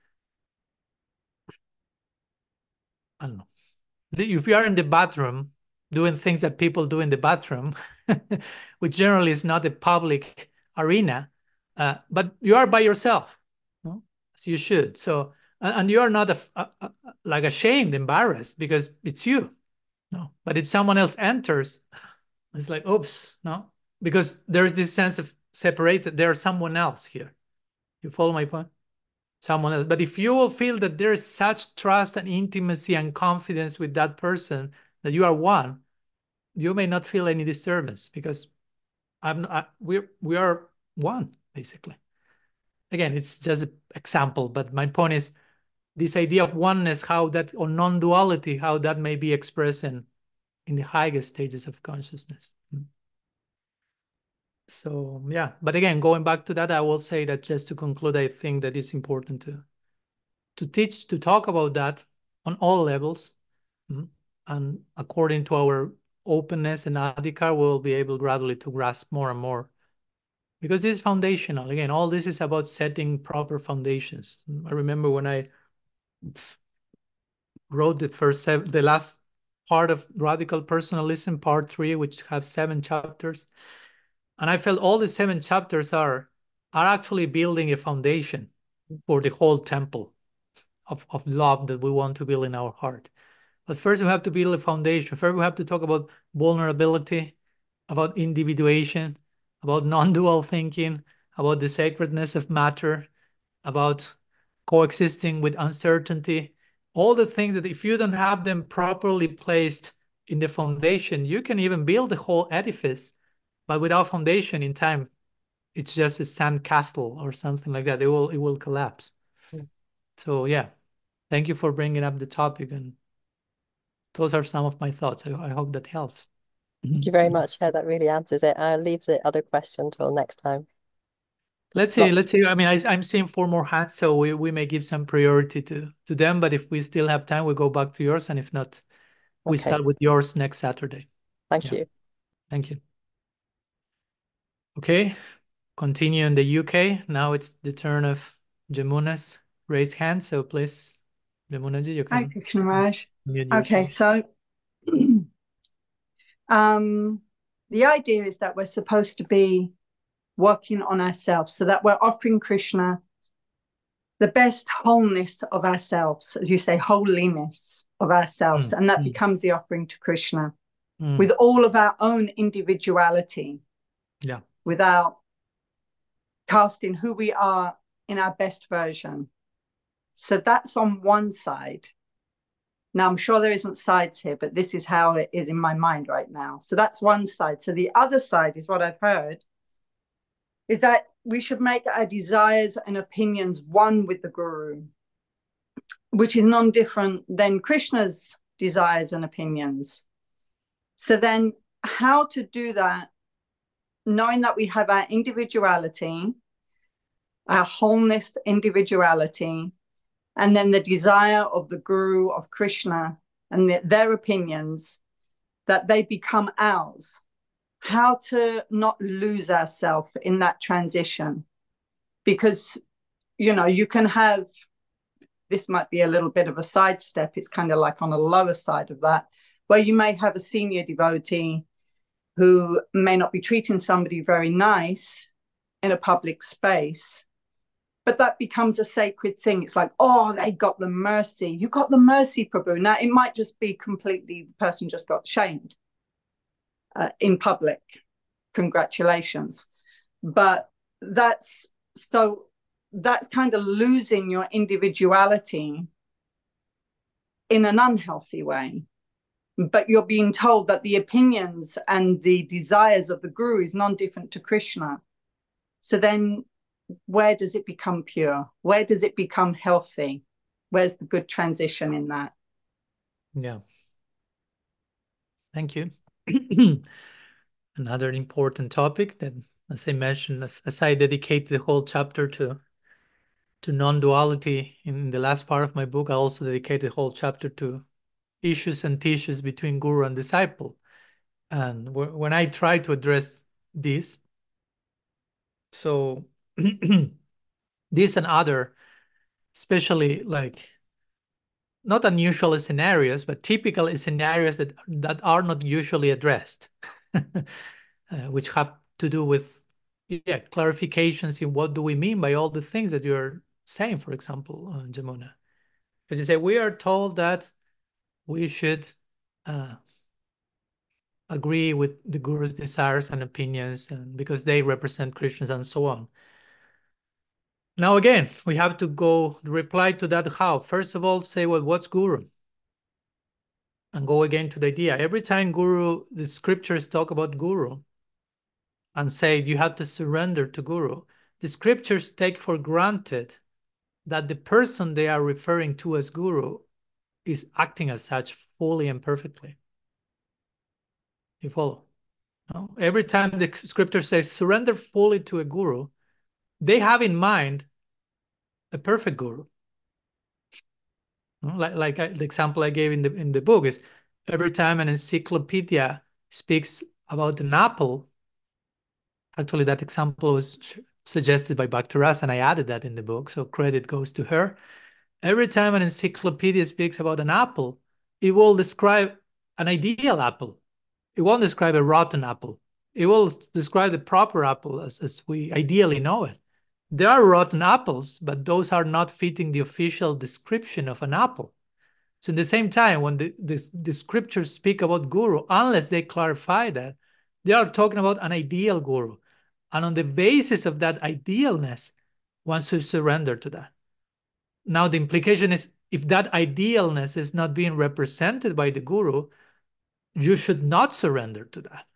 I don't know, if you are in the bathroom doing things that people do in the bathroom, which generally is not a public arena, uh, but you are by yourself, no? As you should. So, and, and you are not a, a, a, like ashamed, embarrassed because it's you, no. But if someone else enters, it's like, oops, no, because there's this sense of separated. There's someone else here. You follow my point? Someone else. But if you will feel that there is such trust and intimacy and confidence with that person that you are one, you may not feel any disturbance because I'm I, we we are one basically. Again, it's just an example, but my point is this idea of oneness, how that or non-duality, how that may be expressed in in the highest stages of consciousness. So yeah, but again, going back to that, I will say that just to conclude, I think that it's important to to teach, to talk about that on all levels. Mm. And according to our openness and adhikar, we'll be able gradually to grasp more and more. Because this is foundational. Again, all this is about setting proper foundations. I remember when I wrote the first seven, the last part of Radical Personalism, part three, which has seven chapters. And I felt all the seven chapters are, are actually building a foundation for the whole temple. of, of love that we want to build in our heart. But first, we have to build a foundation. First, we have to talk about vulnerability, about individuation, about non-dual thinking, about the sacredness of matter, about coexisting with uncertainty. All the things that if you don't have them properly placed in the foundation, you can even build the whole edifice, but without foundation in time, it's just a sand castle or something like that. It will it will collapse. Mm. So yeah, thank you for bringing up the topic, and those are some of my thoughts. I, I hope that helps. Thank you very much. Yeah, that really answers it. I'll leave the other question till next time. Let's It's see. not Let's see. I mean, I, I'm seeing four more hands, so we, we may give some priority to to them. But if we still have time, we go back to yours, and if not, we okay. start with yours next Saturday. Thank Yeah. you. Thank you. Okay. Continue in the U K. Now it's the turn of Jamuna's raised hand. So please, Jamunaji, you Hi, can Krishnaraj. mute Okay, yourself. so um, the idea is that we're supposed to be working on ourselves so that we're offering Krishna the best wholeness of ourselves, as you say, holiness of ourselves. Mm, and that mm, becomes the offering to Krishna mm. with all of our own individuality, Yeah. without casting who we are in our best version. So that's on one side. Now, I'm sure there isn't sides here, but this is how it is in my mind right now. So that's one side. So the other side is what I've heard, is that we should make our desires and opinions one with the Guru, which is non-different than Krishna's desires and opinions. So then how to do that, knowing that we have our individuality, our wholeness individuality, and then the desire of the Guru, of Krishna, and the, their opinions, that they become ours. How to not lose ourselves in that transition. Because, you know, you can have, this might be a little bit of a sidestep, it's kind of like on a lower side of that, where you may have a senior devotee who may not be treating somebody very nice in a public space, but that becomes a sacred thing. It's like, oh, they got the mercy. You got the mercy, Prabhu. Now, it might just be completely, the person just got shamed uh, in public. Congratulations. But that's, so that's kind of losing your individuality in an unhealthy way. But you're being told that the opinions and the desires of the Guru is non-different to Krishna. So then where does it become pure? Where does it become healthy? Where's the good transition in that? Yeah. Thank you. Another important topic that, as I mentioned, as, as I dedicate the whole chapter to to non-duality in the last part of my book, I also dedicate the whole chapter to issues and tissues between guru and disciple. And when I try to address this, so this and other, especially like not unusual scenarios, but typical scenarios that that are not usually addressed, uh, which have to do with yeah clarifications in what do we mean by all the things that you're saying, for example, uh, Jamuna. Because you say we are told that we should uh, agree with the guru's desires and opinions, and because they represent Christians and so on. Now, again, we have to go reply to that how. First of all, say, well, what's guru? And go again to the idea. Every time guru, the scriptures talk about guru and say you have to surrender to guru, the scriptures take for granted that the person they are referring to as guru is acting as such fully and perfectly. You follow? No? Every time the scripture says surrender fully to a guru, they have in mind a perfect guru. Like, like I, the example I gave in the in the book is every time an encyclopedia speaks about an apple, actually that example was suggested by Bhaktaras and I added that in the book, so credit goes to her. Every time an encyclopedia speaks about an apple, it will describe an ideal apple. It won't describe a rotten apple. It will describe the proper apple as, as we ideally know it. There are rotten apples, but those are not fitting the official description of an apple. So in the same time, when the, the, the scriptures speak about guru, unless they clarify that, they are talking about an ideal guru. And on the basis of that idealness, one should surrender to that. Now, the implication is, if that idealness is not being represented by the guru, you should not surrender to that.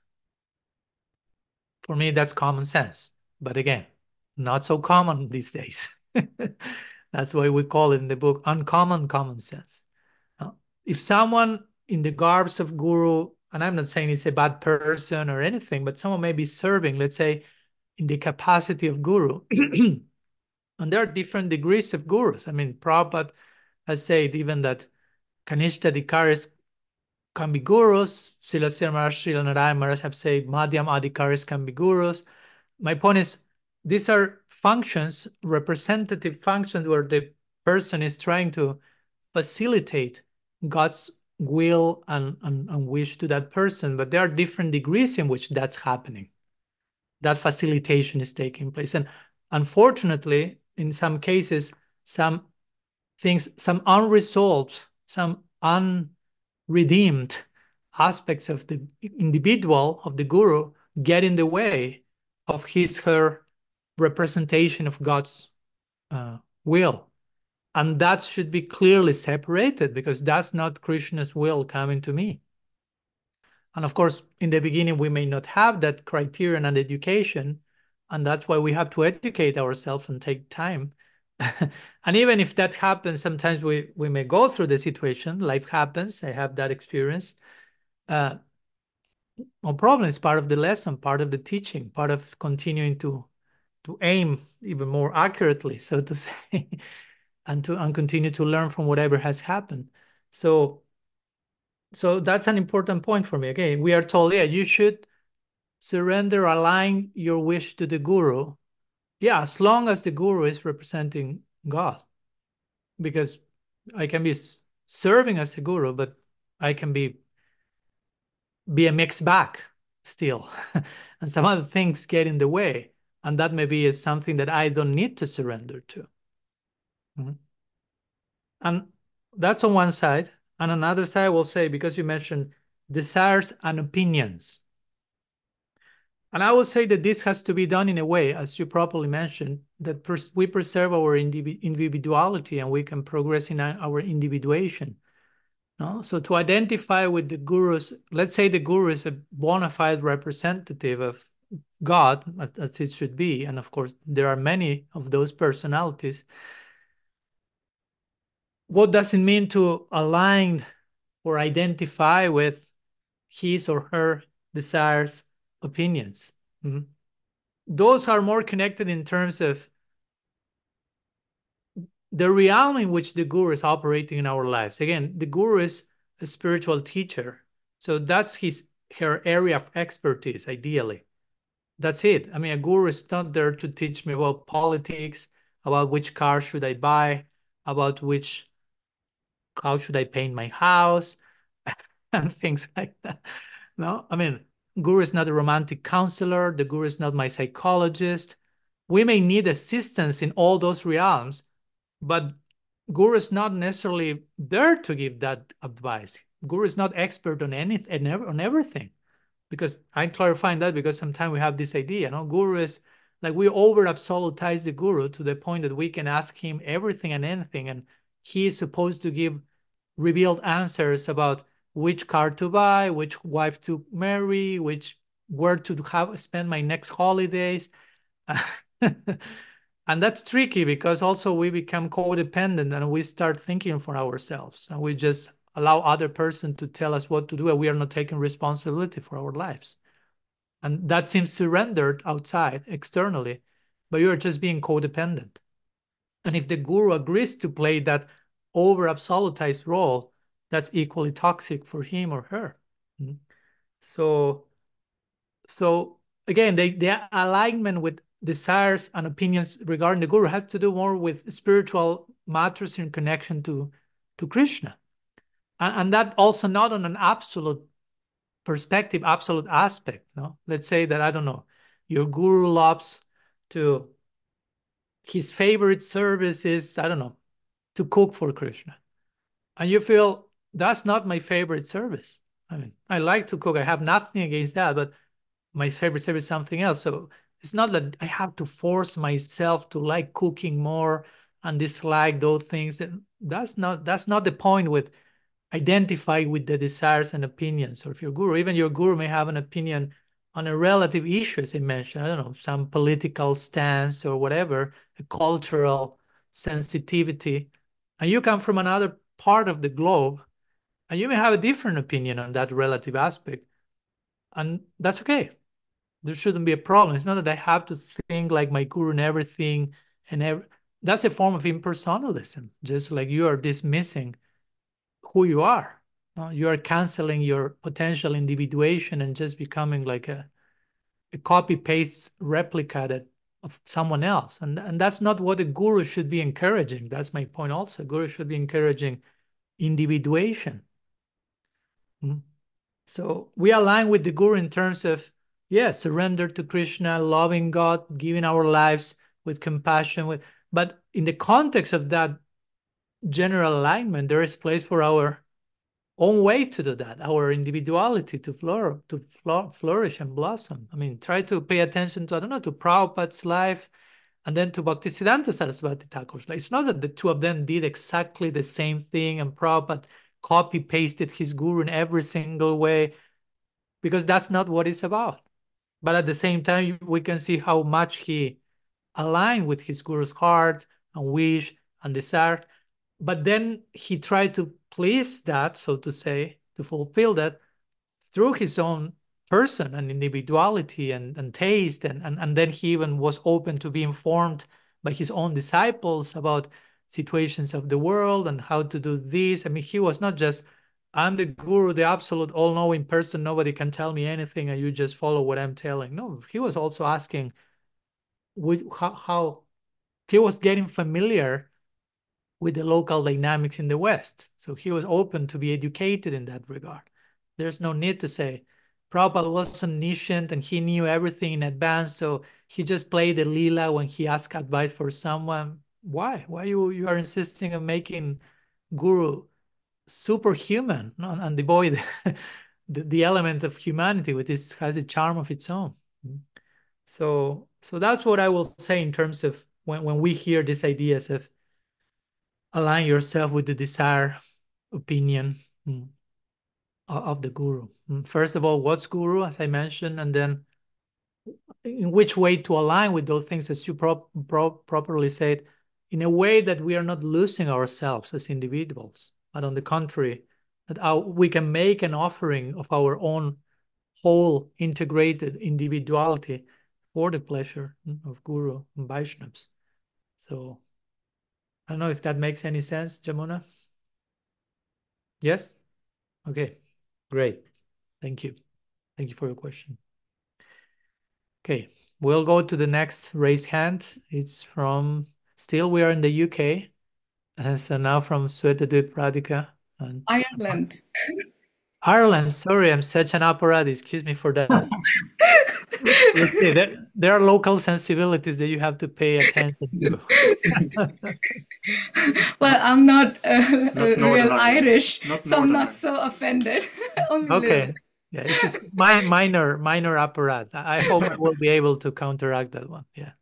For me, that's common sense. But again, not so common these days. That's why we call it in the book uncommon common sense. Now, if someone in the garbs of guru, and I'm not saying it's a bad person or anything, but someone may be serving, let's say, in the capacity of guru, and there are different degrees of gurus. I mean, Prabhupada has said even that Kanishta Adhikaris can be gurus. Srila Srila Maharaj, Srila Narayan Maharaj have said Madhyam Adhikaris can be gurus. My point is, these are functions, representative functions, where the person is trying to facilitate God's will and, and, and wish to that person, but there are different degrees in which that's happening. That facilitation is taking place. And unfortunately, in some cases, some things, some unresolved, some unredeemed aspects of the individual, of the guru, get in the way of his, her representation of God's uh, will. And that should be clearly separated, because that's not Krishna's will coming to me. And of course, in the beginning, we may not have that criterion and education. And that's why we have to educate ourselves and take time. And even if that happens, sometimes we, we may go through the situation. Life happens. I have that experience. Uh, no problem. It's part of the lesson, part of the teaching, part of continuing to, to aim even more accurately, so to say. And to and continue to learn from whatever has happened. So, so that's an important point for me. Again, we are told, yeah, you should surrender, align your wish to the guru. Yeah, as long as the guru is representing God. Because I can be serving as a guru, but I can be, be a mixed bag still. And some other things get in the way. And that maybe is something that I don't need to surrender to. Mm-hmm. And that's on one side. And another side, I will say, because you mentioned desires and opinions. And I will say that this has to be done in a way, as you properly mentioned, that pers we preserve our indiv individuality and we can progress in our individuation. No? So to identify with the gurus, let's say the guru is a bona fide representative of God, as it should be. And of course, there are many of those personalities. What does it mean to align or identify with his or her desires, opinions? Mm-hmm. Those are more connected in terms of the realm in which the guru is operating in our lives. Again, the guru is a spiritual teacher. So that's his, her area of expertise, ideally. That's it. I mean, a guru is not there to teach me about politics, about which car should I buy, about which, how should I paint my house, and things like that. No, I mean, guru is not a romantic counselor. The guru is not my psychologist. We may need assistance in all those realms, but guru is not necessarily there to give that advice. Guru is not expert on anything, on everything. Because I'm clarifying that because sometimes we have this idea, you know, guru is like we over absolutize the guru to the point that we can ask him everything and anything, and he is supposed to give revealed answers about which car to buy, which wife to marry, which where to have spend my next holidays. And that's tricky because also we become codependent and we start thinking for ourselves, and we just allow other person to tell us what to do, and we are not taking responsibility for our lives. And that seems surrendered outside, externally, but you're just being codependent. And if the guru agrees to play that over-absolutized role, that's equally toxic for him or her. So, so again, the, the alignment with desires and opinions regarding the guru has to do more with spiritual matters in connection to, to Krishna. And, and that also not on an absolute perspective, absolute aspect. No? Let's say that, I don't know, your guru loves to his favorite service is, I don't know, to cook for Krishna. And you feel that's not my favorite service. I mean, I like to cook. I have nothing against that, but my favorite service is something else. So it's not that I have to force myself to like cooking more and dislike those things. That's not that's not the point with identify with the desires and opinions of your guru. Even your guru may have an opinion on a relative issue, as I mentioned, I don't know, some political stance or whatever, a cultural sensitivity. And you come from another part of the globe, and you may have a different opinion on that relative aspect. And that's okay. There shouldn't be a problem. It's not that I have to think like my guru and everything. And every... that's a form of impersonalism, just like you are dismissing who you are. Uh, you are canceling your potential individuation and just becoming like a, a copy-paste replica that, of someone else. And, and that's not what a guru should be encouraging. That's my point also. A guru should be encouraging individuation. Mm-hmm. So we align with the guru in terms of, yeah, surrender to Krishna, loving God, giving our lives with compassion. With, but in the context of that general alignment, there is place for our own way to do that, our individuality to flourish, to flourish and blossom. I mean, try to pay attention to, I don't know, to Prabhupada's life and then to Bhaktisiddhanta Saraswati Thakur's life. It's not that the two of them did exactly the same thing and Prabhupada copy-pasted his guru in every single way, because that's not what it's about. But at the same time, we can see how much he aligned with his guru's heart and wish and desire. But then he tried to please that, so to say, to fulfill that through his own person and individuality and, and taste. And, and, and then he even was open to be informed by his own disciples about situations of the world and how to do this. I mean, he was not just, I'm the guru, the absolute all-knowing person, nobody can tell me anything and you just follow what I'm telling. No, he was also asking how, how he was getting familiar with the local dynamics in the West. So he was open to be educated in that regard. There's no need to say Prabhupada was omniscient and he knew everything in advance, so he just played the lila when he asked advice for someone. Why? Why you, you are insisting on making guru superhuman, no? And devoid the, the element of humanity, which is, has a charm of its own. So, so that's what I will say in terms of when, when we hear these ideas of align yourself with the desired opinion mm, of the guru. First of all, what's guru, as I mentioned, and then in which way to align with those things, as you pro pro properly said, in a way that we are not losing ourselves as individuals, but on the contrary, that our, we can make an offering of our own whole integrated individuality for the pleasure of Guru and Vaishnavas. So I don't know if that makes any sense, Jamuna. Yes? Okay, great. Thank you. Thank you for your question. Okay, we'll go to the next raised hand. It's from, still we are in the U K. Uh, so now from Swetadip Radhika. And Ireland. Ireland, sorry, I'm such an operatic. Excuse me for that. Let's see, there, there are local sensibilities that you have to pay attention to. Well, I'm not, uh, Not real Irish, Not so I'm Northern not Ireland. so offended. Only little Okay. bit. Yeah, this is my minor minor apparat. I hope I will be able to counteract that one. Yeah.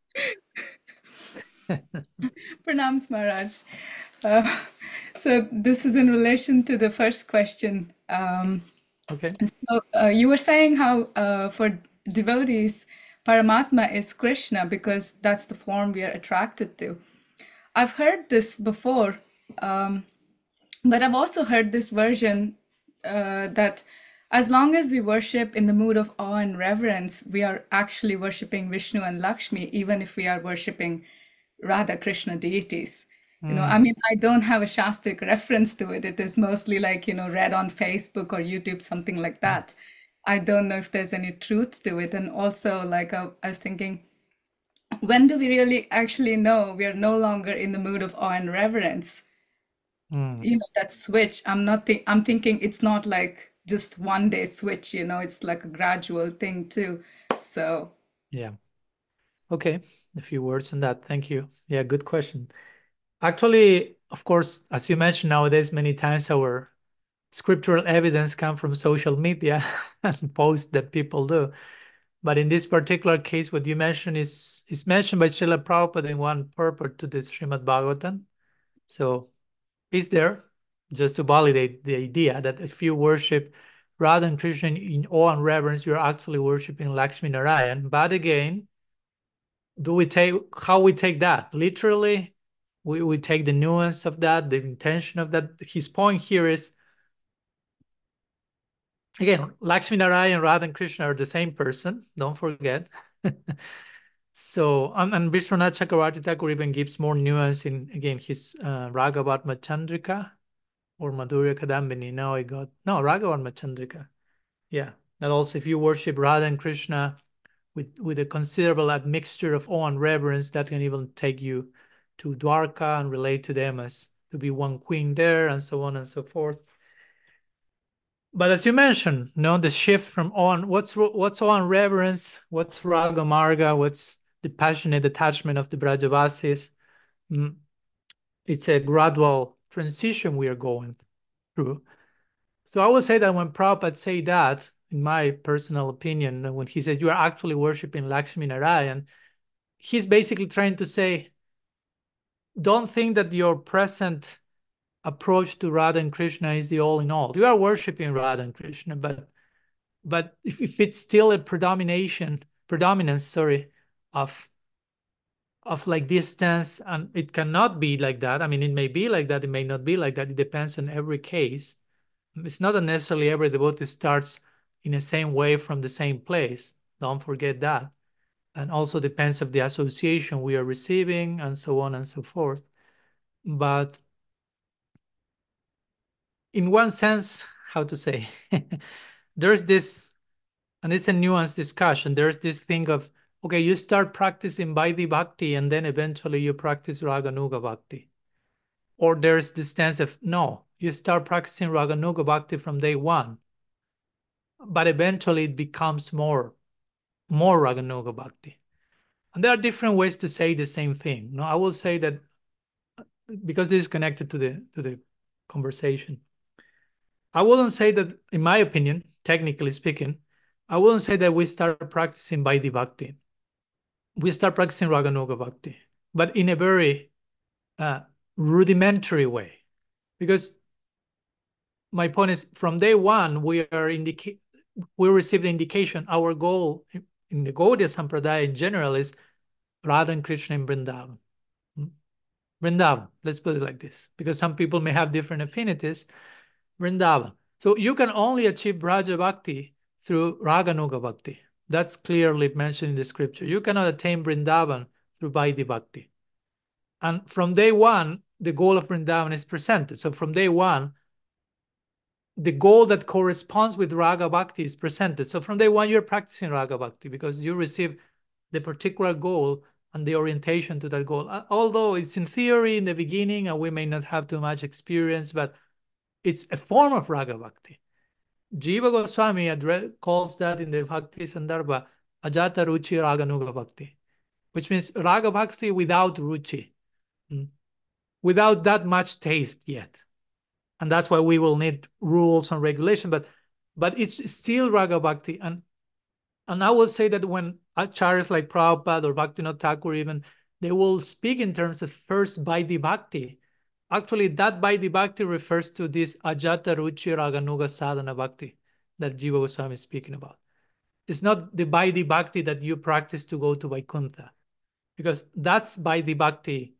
Pranams, Maharaj. Uh, so this is in relation to the first question. Um, Okay. so uh, you were saying how uh, for devotees, Paramatma is Krishna because that's the form we are attracted to. I've heard this before, um, but I've also heard this version uh, that as long as we worship in the mood of awe and reverence, we are actually worshiping Vishnu and Lakshmi, even if we are worshiping Radha Krishna deities. You know, I mean, I don't have a Shastric reference to it. It is mostly like, you know, read on Facebook or YouTube, something like that. I don't know if there's any truth to it. And also, like, I, I was thinking, when do we really actually know we are no longer in the mood of awe and reverence? Mm. You know, that switch, I'm not think I'm thinking it's not like just one day switch, you know, it's like a gradual thing too. So Yeah. Okay, a few words on that. Thank you. Yeah, good question. Actually, of course, as you mentioned, nowadays many times our scriptural evidence come from social media and posts that people do. But in this particular case, what you mentioned is is mentioned by Srila Prabhupada in one purport to the Srimad Bhagavatam. So is there, just to validate the idea that if you worship Radha and Krishna in awe and reverence, you're actually worshiping Lakshmi Narayan. But again, do we take how we take that? Literally, we, we take the nuance of that, the intention of that. His point here is, again, Lakshmi Narayan and Radha and Krishna are the same person, don't forget. So, um, and Vishwanath Chakravarti Thakur even gives more nuance in, again, his uh, Raghavatma Chandrika or Madhurya Kadambini. Now I got, no, Raghavatma Chandrika. Yeah. And also, if you worship Radha and Krishna with, with a considerable admixture of awe and reverence, that can even take you to Dwarka and relate to them as to be one queen there and so on and so forth. But as you mentioned, you know, the shift from awe and what's what's awe and reverence, what's Raga Marga, what's the passionate attachment of the Brajavasis. Mm, it's a gradual transition we are going through. So I would say that when Prabhupada say that, in my personal opinion, when he says you are actually worshiping Lakshmi Narayan, he's basically trying to say, don't think that your present approach to Radha and Krishna is the all in all. You are worshiping Radha and Krishna, but but if, if it's still a predomination, predominance, sorry, of of like distance, and it cannot be like that. I mean, it may be like that, it may not be like that. It depends on every case. It's not that necessarily every devotee starts in the same way from the same place. Don't forget that. And also depends of the association we are receiving and so on and so forth. But in one sense, how to say, there's this, and it's a nuanced discussion. There's this thing of, okay, you start practicing Vaidhi Bhakti and then eventually you practice Raganuga Bhakti. Or there's this sense of, no, you start practicing Raganuga Bhakti from day one, but eventually it becomes more, more Raganuga Bhakti. And there are different ways to say the same thing. No, I will say that because this is connected to the to the conversation. I wouldn't say that, in my opinion, technically speaking, I wouldn't say that we start practicing Vaidhi Bhakti. We start practicing Raganuga Bhakti, but in a very uh, rudimentary way. Because my point is, from day one, we are indicate we receive the indication. Our goal in the Gaudiya Sampradaya in general is Radha and Krishna in Vrindavan. Vrindavan, let's put it like this, because some people may have different affinities. Vrindavan. So you can only achieve Braja Bhakti through Raganuga Bhakti. That's clearly mentioned in the scripture. You cannot attain Vrindavan through Vaidhi Bhakti. And from day one, the goal of Vrindavan is presented. So from day one, the goal that corresponds with Raga Bhakti is presented. So from day one, you're practicing Raga Bhakti because you receive the particular goal and the orientation to that goal. Although it's in theory in the beginning and we may not have too much experience, but it's a form of Raga Bhakti. Jiva Goswami calls that in the Bhakti Sandarbha Ajata Ruchi Raganuga Bhakti, which means Raga Bhakti without Ruchi, without that much taste yet. And that's why we will need rules and regulation, but but it's still Raga Bhakti. And, and I will say that when acharyas like Prabhupada or Bhaktivinoda Thakur even, they will speak in terms of first Vaidhi Bhakti. Actually, that Vaidhi Bhakti refers to this Ajata Ruchi Raganuga Sadhana Bhakti that Jiva Goswami is speaking about. It's not the Vaidhi Bhakti that you practice to go to Vaikuntha, because that's Vaidhi Bhakti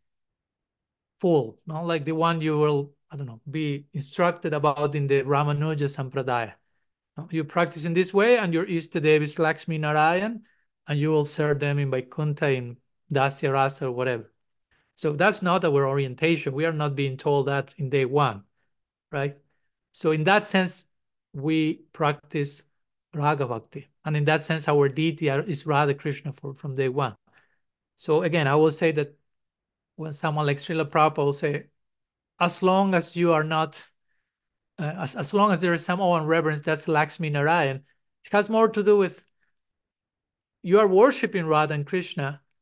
full, no? Like the one you will, I don't know, be instructed about in the Ramanuja Sampradaya. No? You practice in this way and your Ishtadev is Lakshmi Narayan and you will serve them in Vaikuntha, in Dasya Rasa or whatever. So that's not our orientation. We are not being told that in day one, right? So in that sense, we practice Raga Bhakti. And in that sense, our deity is Radha Krishna for, from day one. So again, I will say that when someone like Srila Prabhupada will say, as long as you are not, uh, as, as long as there is some awe and reverence, that's Lakshmi Narayan. It has more to do with you are worshiping Radha and Krishna,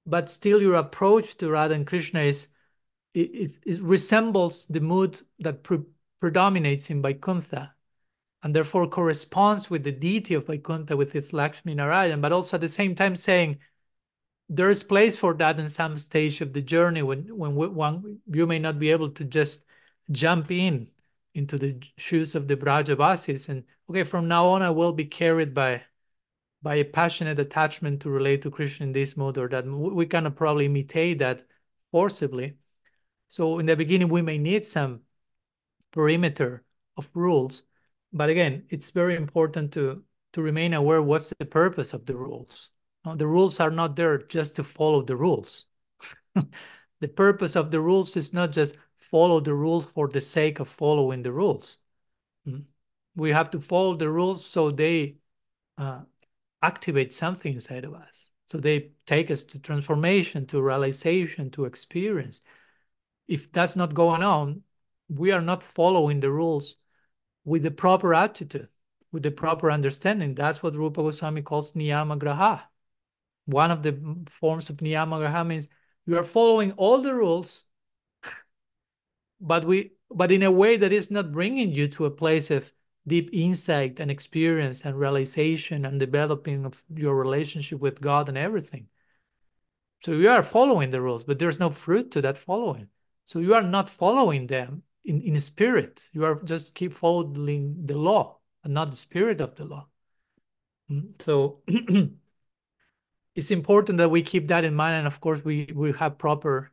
but still your approach to Radha and Krishna is it, it, it resembles the mood that pre predominates in Vaikuntha, and therefore corresponds with the deity of Vaikuntha, with its Lakshmi Narayan, but also at the same time saying there is place for that in some stage of the journey when when one you may not be able to just jump in into the shoes of the Brajavasis and okay, from now on I will be carried by by a passionate attachment to relate to Krishna in this mode or that. We cannot probably imitate that forcibly. So in the beginning, we may need some perimeter of rules. But again, it's very important to, to remain aware what's the purpose of the rules. Now, the rules are not there just to follow the rules. The purpose of the rules is not just follow the rules for the sake of following the rules. We have to follow the rules so they uh, activate something inside of us. So they take us to transformation, to realization, to experience. If that's not going on, we are not following the rules with the proper attitude, with the proper understanding. That's what Rupa Goswami calls niyama graha. One of the forms of niyama graha means you are following all the rules, but we but in a way that is not bringing you to a place of deep insight and experience and realization and developing of your relationship with God and everything. So you are following the rules, but there's no fruit to that following. So you are not following them in, in spirit. You are just keep following the law and not the spirit of the law. So it's important that we keep that in mind. And of course, we, we have proper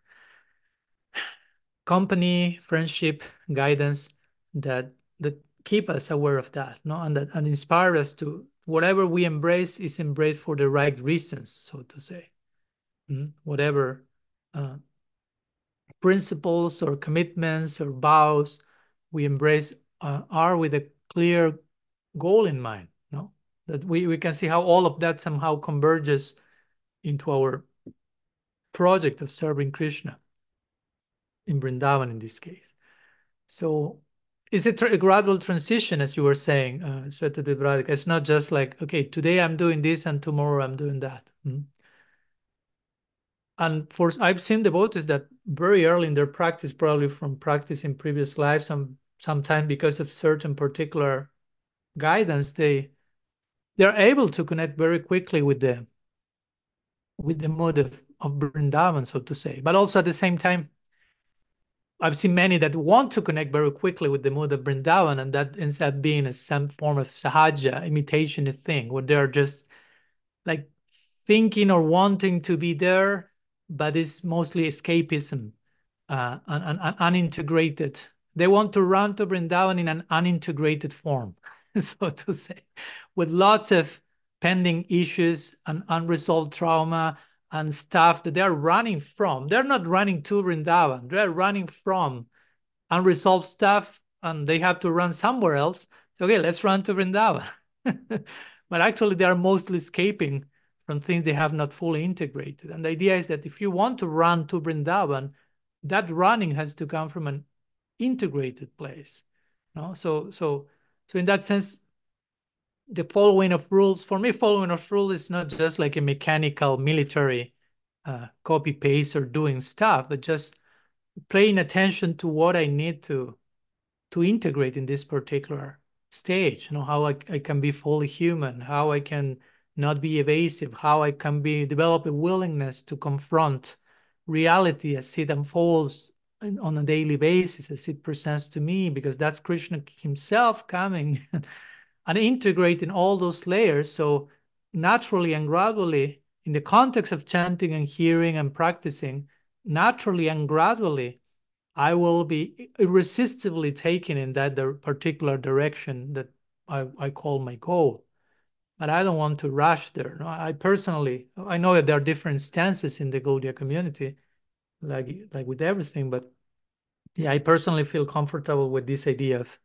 company, friendship, guidance that that keep us aware of that, no, and that and inspire us to whatever we embrace is embraced for the right reasons, so to say. Mm-hmm. Whatever uh, principles or commitments or vows we embrace uh, are with a clear goal in mind, no, that we we can see how all of that somehow converges into our project of serving Krishna in Vrindavan in this case. So it's a, a gradual transition, as you were saying, uh, Shweta Devradika. It's not just like, okay, today I'm doing this and tomorrow I'm doing that. Mm-hmm. And for I've seen devotees that very early in their practice, probably from practice in previous lives, some sometimes because of certain particular guidance, they they're able to connect very quickly with the with the mood of, of Vrindavan, so to say. But also at the same time, I've seen many that want to connect very quickly with the mood of Vrindavan, and that ends up being a, some form of sahaja, imitation thing, where they're just like thinking or wanting to be there, but it's mostly escapism, uh, and, and, and unintegrated. They want to run to Vrindavan in an unintegrated form, so to say, with lots of pending issues and unresolved trauma and stuff that they're running from. They're not running to Vrindavan. They're running from unresolved stuff, and they have to run somewhere else. So, okay, let's run to Vrindavan. But actually, they are mostly escaping from things they have not fully integrated. And the idea is that if you want to run to Vrindavan, that running has to come from an integrated place. No? So, so, so in that sense, the following of rules, for me, following of rules is not just like a mechanical military uh, copy paste or doing stuff, but just paying attention to what I need to to integrate in this particular stage. You know, how I, I can be fully human, how I can not be evasive, how I can be develop a willingness to confront reality as it unfolds on a daily basis, as it presents to me, because that's Krishna himself coming and integrating all those layers. So naturally and gradually, in the context of chanting and hearing and practicing, naturally and gradually, I will be irresistibly taken in that particular direction that I, I call my goal. But I don't want to rush there. No, I personally, I know that there are different stances in the Gaudiya community, like, like with everything, but yeah, I personally feel comfortable with this idea of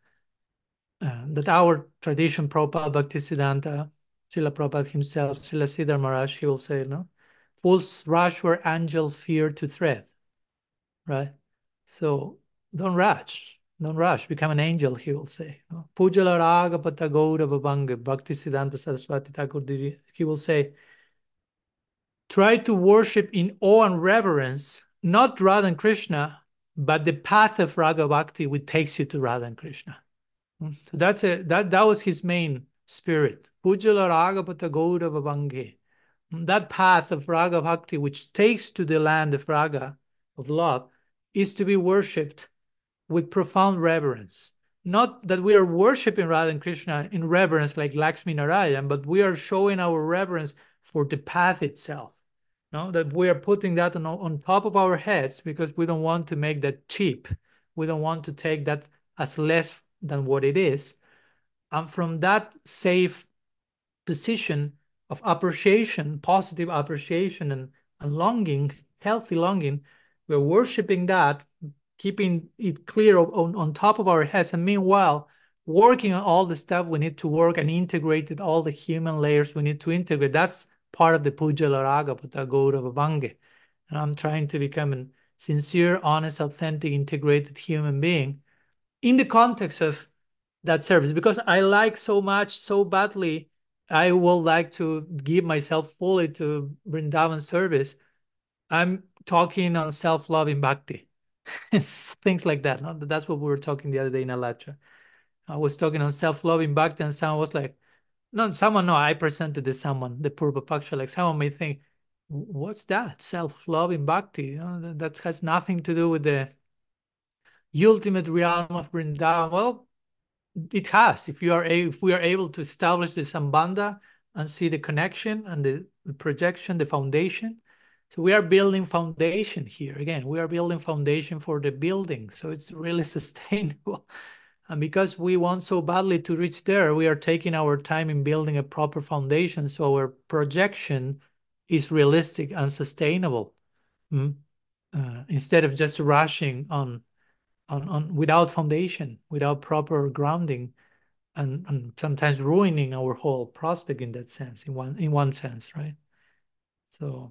uh, that our tradition, Prabhupada Bhaktisiddhanta, Srila Prabhupada himself, Srila Siddhar Maharaj, he will say, no, fools rush where angels fear to tread, right? So don't rush, don't rush, become an angel, he will say. Pujala Raga Patagoda Babanga, Bhaktisiddhanta Saraswati Thakur, he will say, try to worship in awe and reverence, not Radha and Krishna, but the path of Raga Bhakti which takes you to Radha and Krishna. So that's a that that was his main spirit. Pujala Ragapata Gaurava Bhange. That path of Raga Bhakti, which takes to the land of Raga, of love, is to be worshipped with profound reverence. Not that we are worshiping Radha and Krishna in reverence like Lakshmi Narayan, but we are showing our reverence for the path itself. No, that we are putting that on, on top of our heads because we don't want to make that cheap. We don't want to take that as less than what it is. And from that safe position of appreciation, positive appreciation and, and longing, healthy longing, we're worshiping that, keeping it clear on, on top of our heads, and meanwhile working on all the stuff we need to work and integrated all the human layers we need to integrate. That's part of the Puja Laraga Pata Gaurava Bhange. And I'm trying to become a sincere, honest, authentic, integrated human being in the context of that service, because I like so much, so badly, I would like to give myself fully to Vrindavan service. I'm talking on self-loving bhakti. Things like that. No? That's what we were talking the other day in Alatra. I was talking on self-loving bhakti, and someone was like, no, someone, no, I presented to someone, the Purva Paksha, like someone may think, what's that? Self-loving bhakti? You know, that, that has nothing to do with the ultimate realm of Vrindavan. Well, it has. If you are a, if we are able to establish the sambandha and see the connection and the, the projection, the foundation. So we are building foundation here. Again, we are building foundation for the building. So it's really sustainable. And because we want so badly to reach there, we are taking our time in building a proper foundation. So our projection is realistic and sustainable. Mm? Uh, instead of just rushing on, on, on without foundation, without proper grounding, and, and sometimes ruining our whole prospect in that sense, in one in one sense, right? So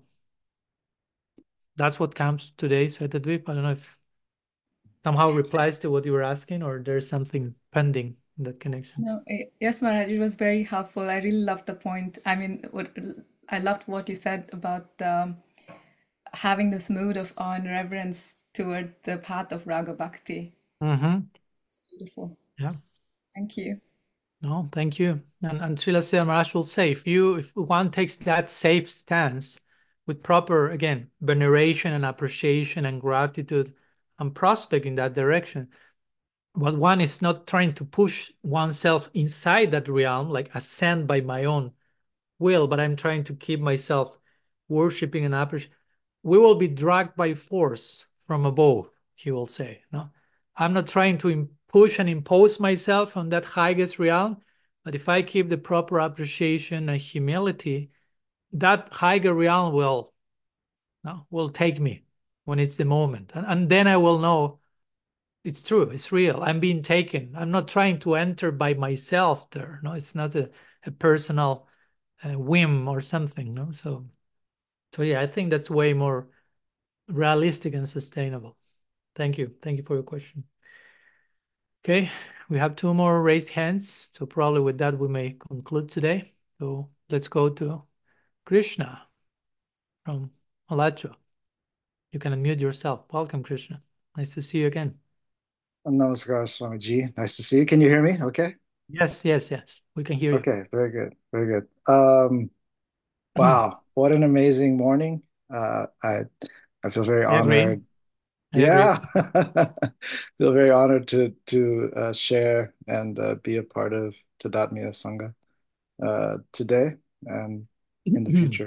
that's what comes today, Svetadvip. I don't know if somehow replies to what you were asking, or there's something pending in that connection. No, eh, yes, Maharaj, it was very helpful. I really loved the point. I mean, what I loved what you said about um, having this mood of awe and reverence toward the path of Raga Bhakti. Mm-hmm. Beautiful. Yeah. Thank you. No, thank you. And, and Srila Sridhar Maharaj will say, if you, if one takes that safe stance with proper, again, veneration and appreciation and gratitude and prospect in that direction, but one is not trying to push oneself inside that realm, like ascend by my own will, but I'm trying to keep myself worshiping and appreciating. We will be dragged by force from above, he will say. No, I'm not trying to push and impose myself on that highest realm, but if I keep the proper appreciation and humility, that higher realm will, no, will take me when it's the moment. And, and then I will know it's true, it's real. I'm being taken. I'm not trying to enter by myself there. No, it's not a, a personal uh, whim or something. No, so, so yeah, I think that's way more realistic and sustainable. Thank you. Thank you for your question. Okay, we have two more raised hands. So probably with that, we may conclude today. So let's go to Krishna from Alachua. You can unmute yourself. Welcome, Krishna. Nice to see you again. Namaskar, Swamiji. Nice to see you. Can you hear me? Okay. Yes, yes, yes. We can hear you. Okay, very good. Very good. Um, wow, what an amazing morning. Uh, I I feel very I agree. honored. I Yeah. agree. Feel very honored to to uh, share and uh, be a part of Tadatmiya Sangha uh, today and in the future.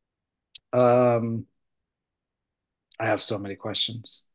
Um, I have so many questions.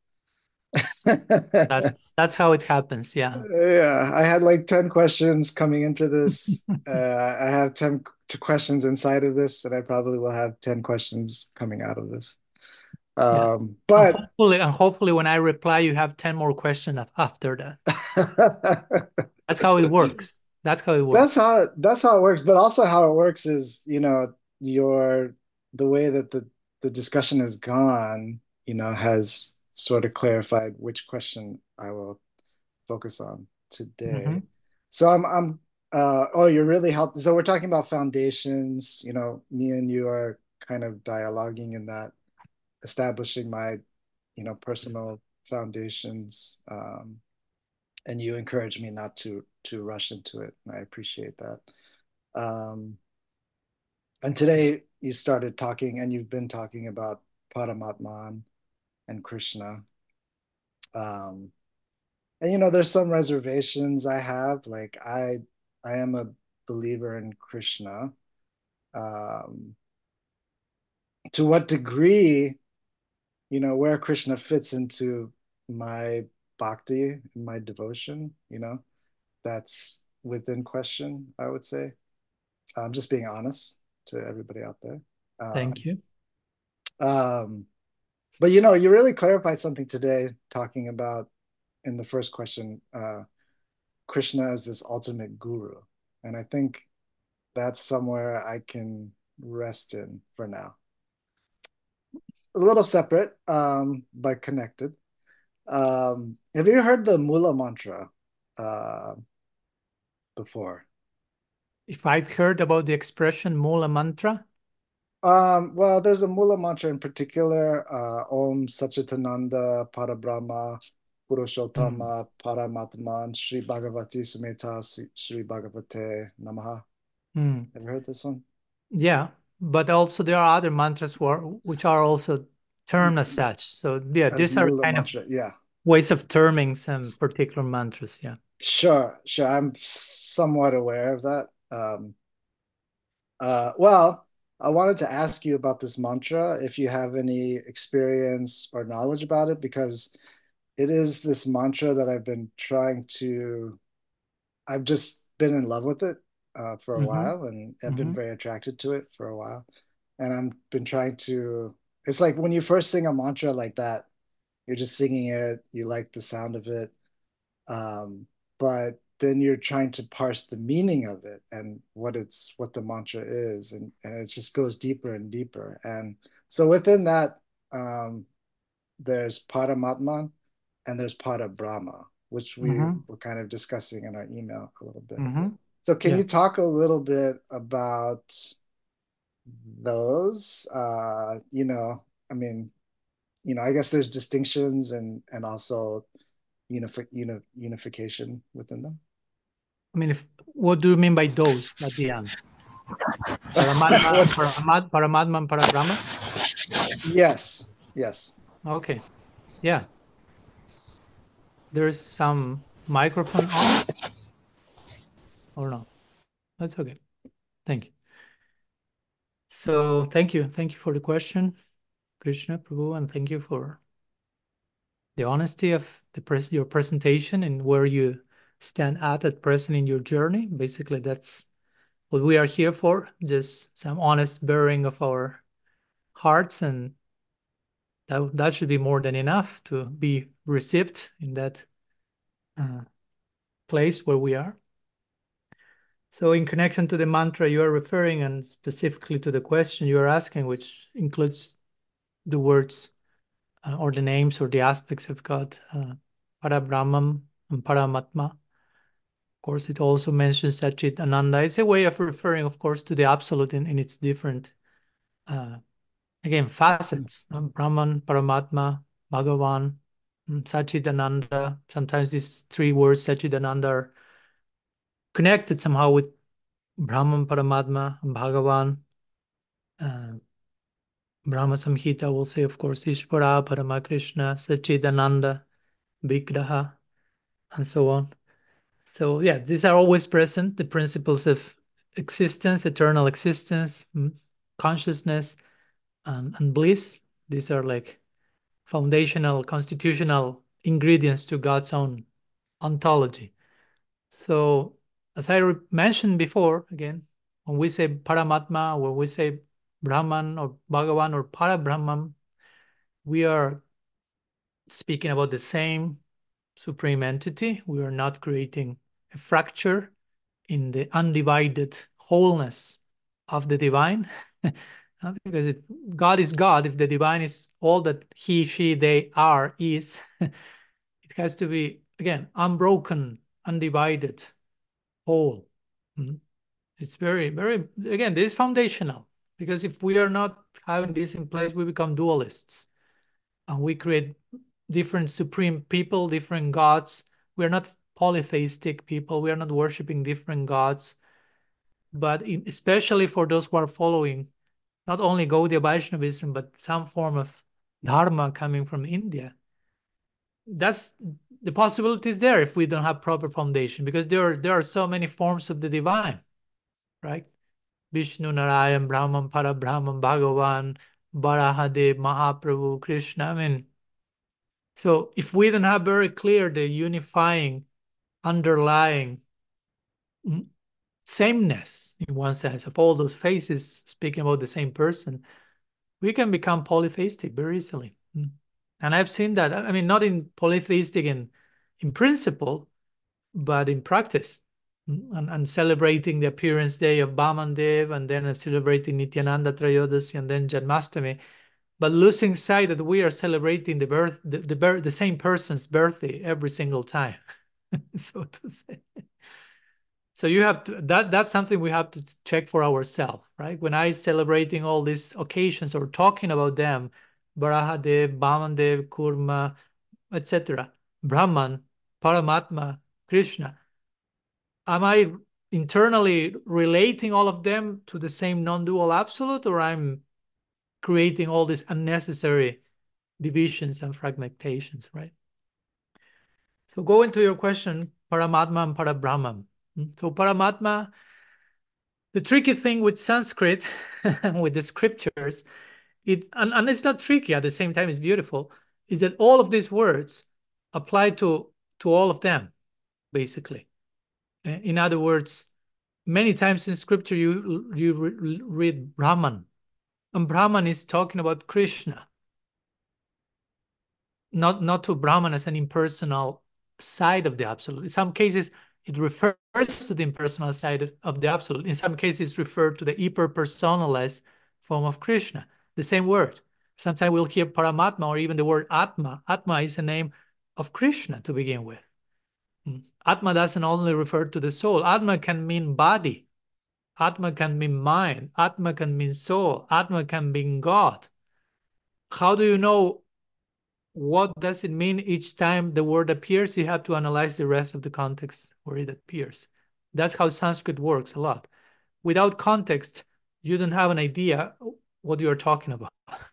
That's that's how it happens. Yeah. Yeah, I had like ten questions coming into this. Uh, I have ten questions inside of this, and I probably will have ten questions coming out of this. Yeah. Um, And but hopefully, and hopefully when I reply, you have ten more questions after that. That's how it works. That's how it works. that's how that's how it works. But also how it works is, you know, your the way that the the discussion has gone, you know, has sort of clarified which question I will focus on today. Mm-hmm. So I'm I'm uh oh, you're really helping. So we're talking about foundations, you know, me and you are kind of dialoguing in that, establishing my, you know, personal foundations. Um, and you encourage me not to to rush into it, and I appreciate that. Um, and today you started talking, and you've been talking about Paramatman and Krishna. Um, and you know, there's some reservations I have. Like I, I am a believer in Krishna. Um, to what degree, you know, where Krishna fits into my bhakti, my devotion, you know, that's within question, I would say. I'm just being honest to everybody out there. Um, Thank you. Um, but you know, you really clarified something today, talking about in the first question, uh, Krishna as this ultimate guru, and I think that's somewhere I can rest in for now. A little separate, um, but connected. Um, have you heard the Mula mantra uh, before? If I've heard about the expression Mula mantra, Um, well, there's a Mula mantra in particular, uh, Om Sachitananda Parabrahma Purushottama mm. Paramatman Sri Bhagavati Sumeta Sri Bhagavate Namaha. Mm. Have you heard this one? Yeah, but also there are other mantras who which are also termed as such. So yeah, As these are Mula kind mantra, of yeah. ways of terming some particular mantras. Yeah. Sure, sure. I'm somewhat aware of that. Um, uh, well, I wanted to ask you about this mantra, if you have any experience or knowledge about it, because it is this mantra that I've been trying to, I've just been in love with it uh, for a Mm-hmm. while, and I've been Mm-hmm. very attracted to it for a while. And I've been trying to, it's like when you first sing a mantra like that, you're just singing it, you like the sound of it. Um, but then you're trying to parse the meaning of it and what it's what the mantra is, and, and it just goes deeper and deeper. And so within that, um, there's Paramatman and there's Parabrahma, which we Mm-hmm. were kind of discussing in our email a little bit. Mm-hmm. So can Yeah. you talk a little bit about those? Uh, you know, I mean, you know, I guess there's distinctions and and also unifi uni unification within them. I mean, if, what do you mean by those at the end? Paramatma, Paramad, Paramatman, Parabrahma? Yes, yes. Okay. Yeah. There's some microphone on or no? That's okay. Thank you. So thank you. Thank you for the question, Krishna Prabhu, and thank you for the honesty of the pres your presentation and where you stand at at present in your journey. Basically, that's what we are here for, just some honest bearing of our hearts, and that, that should be more than enough to be received in that uh, place where we are. So in connection to the mantra you are referring, and specifically to the question you are asking, which includes the words uh, or the names or the aspects of God, uh, Parabrahman and Paramatma. Of course, it also mentions Sachit Ananda. It's a way of referring, of course, to the absolute in, in its different, uh, again, facets. Um, Brahman, Paramatma, Bhagavan, Sachit Ananda. Sometimes these three words, Sachit Ananda, are connected somehow with Brahman, Paramatma, and Bhagavan. Uh, Brahma Samhita will say, of course, Ishvara, Paramakrishna, Sachidananda, Vigraha, and so on. So yeah, these are always present, the principles of existence, eternal existence, consciousness, and, and bliss. These are like foundational, constitutional ingredients to God's own ontology. So as I mentioned before, again, when we say Paramatma, when we say Brahman or Bhagavan or Parabrahman, we are speaking about the same supreme entity. We are not creating a fracture in the undivided wholeness of the divine. Because if God is God, if the divine is all that he, she, they are, is, it has to be, again, unbroken, undivided, whole. Mm-hmm. It's very, very, again, this is foundational. Because if we are not having this in place, we become dualists. And we create different supreme people, different gods. We are not polytheistic people. We are not worshiping different gods. But in, especially for those who are following not only Gaudiya Vaishnavism, but some form of dharma coming from India, that's the possibility is there if we don't have proper foundation, because there are, there are so many forms of the divine, right? Vishnu, Narayan, Brahman, Parabrahman, Bhagavan, Varahadev, Mahaprabhu, Krishna. I mean, so if we don't have very clear the unifying, underlying sameness in one sense of all those faces speaking about the same person, we can become polytheistic very easily. And I've seen that, I mean, not in polytheistic in, in principle, but in practice. And, and celebrating the appearance day of Vamandev, and then celebrating Nityananda Trayodasi, and then Janmashtami, but losing sight that we are celebrating the birth, the, the, birth, the same person's birthday every single time, so to say. So you have to, that that's something we have to check for ourselves, right? When I celebrating all these occasions or talking about them, Varahadev, Vamandev, Kurma, et cetera, Brahman, Paramatma, Krishna, am I internally relating all of them to the same non-dual absolute, or I'm creating all these unnecessary divisions and fragmentations, right? So going to your question, Paramatma and Parabrahman. So Paramatma, the tricky thing with Sanskrit, with the scriptures, it and, and it's not tricky at the same time, it's beautiful, is that all of these words apply to, to all of them, basically. In other words, many times in scripture you, you re read Brahman, and Brahman is talking about Krishna. Not, not to Brahman as an impersonal side of the absolute. In some cases, it refers to the impersonal side of the absolute. In some cases, it's referred to the hyper-personalized form of Krishna, the same word. Sometimes we'll hear Paramatma or even the word Atma. Atma is a name of Krishna to begin with. Atma doesn't only refer to the soul. Atma can mean body. Atma can mean mind. Atma can mean soul. Atma can mean God. How do you know what does it mean each time the word appears? You have to analyze the rest of the context where it appears. That's how Sanskrit works a lot. Without context, you don't have an idea what you're talking about,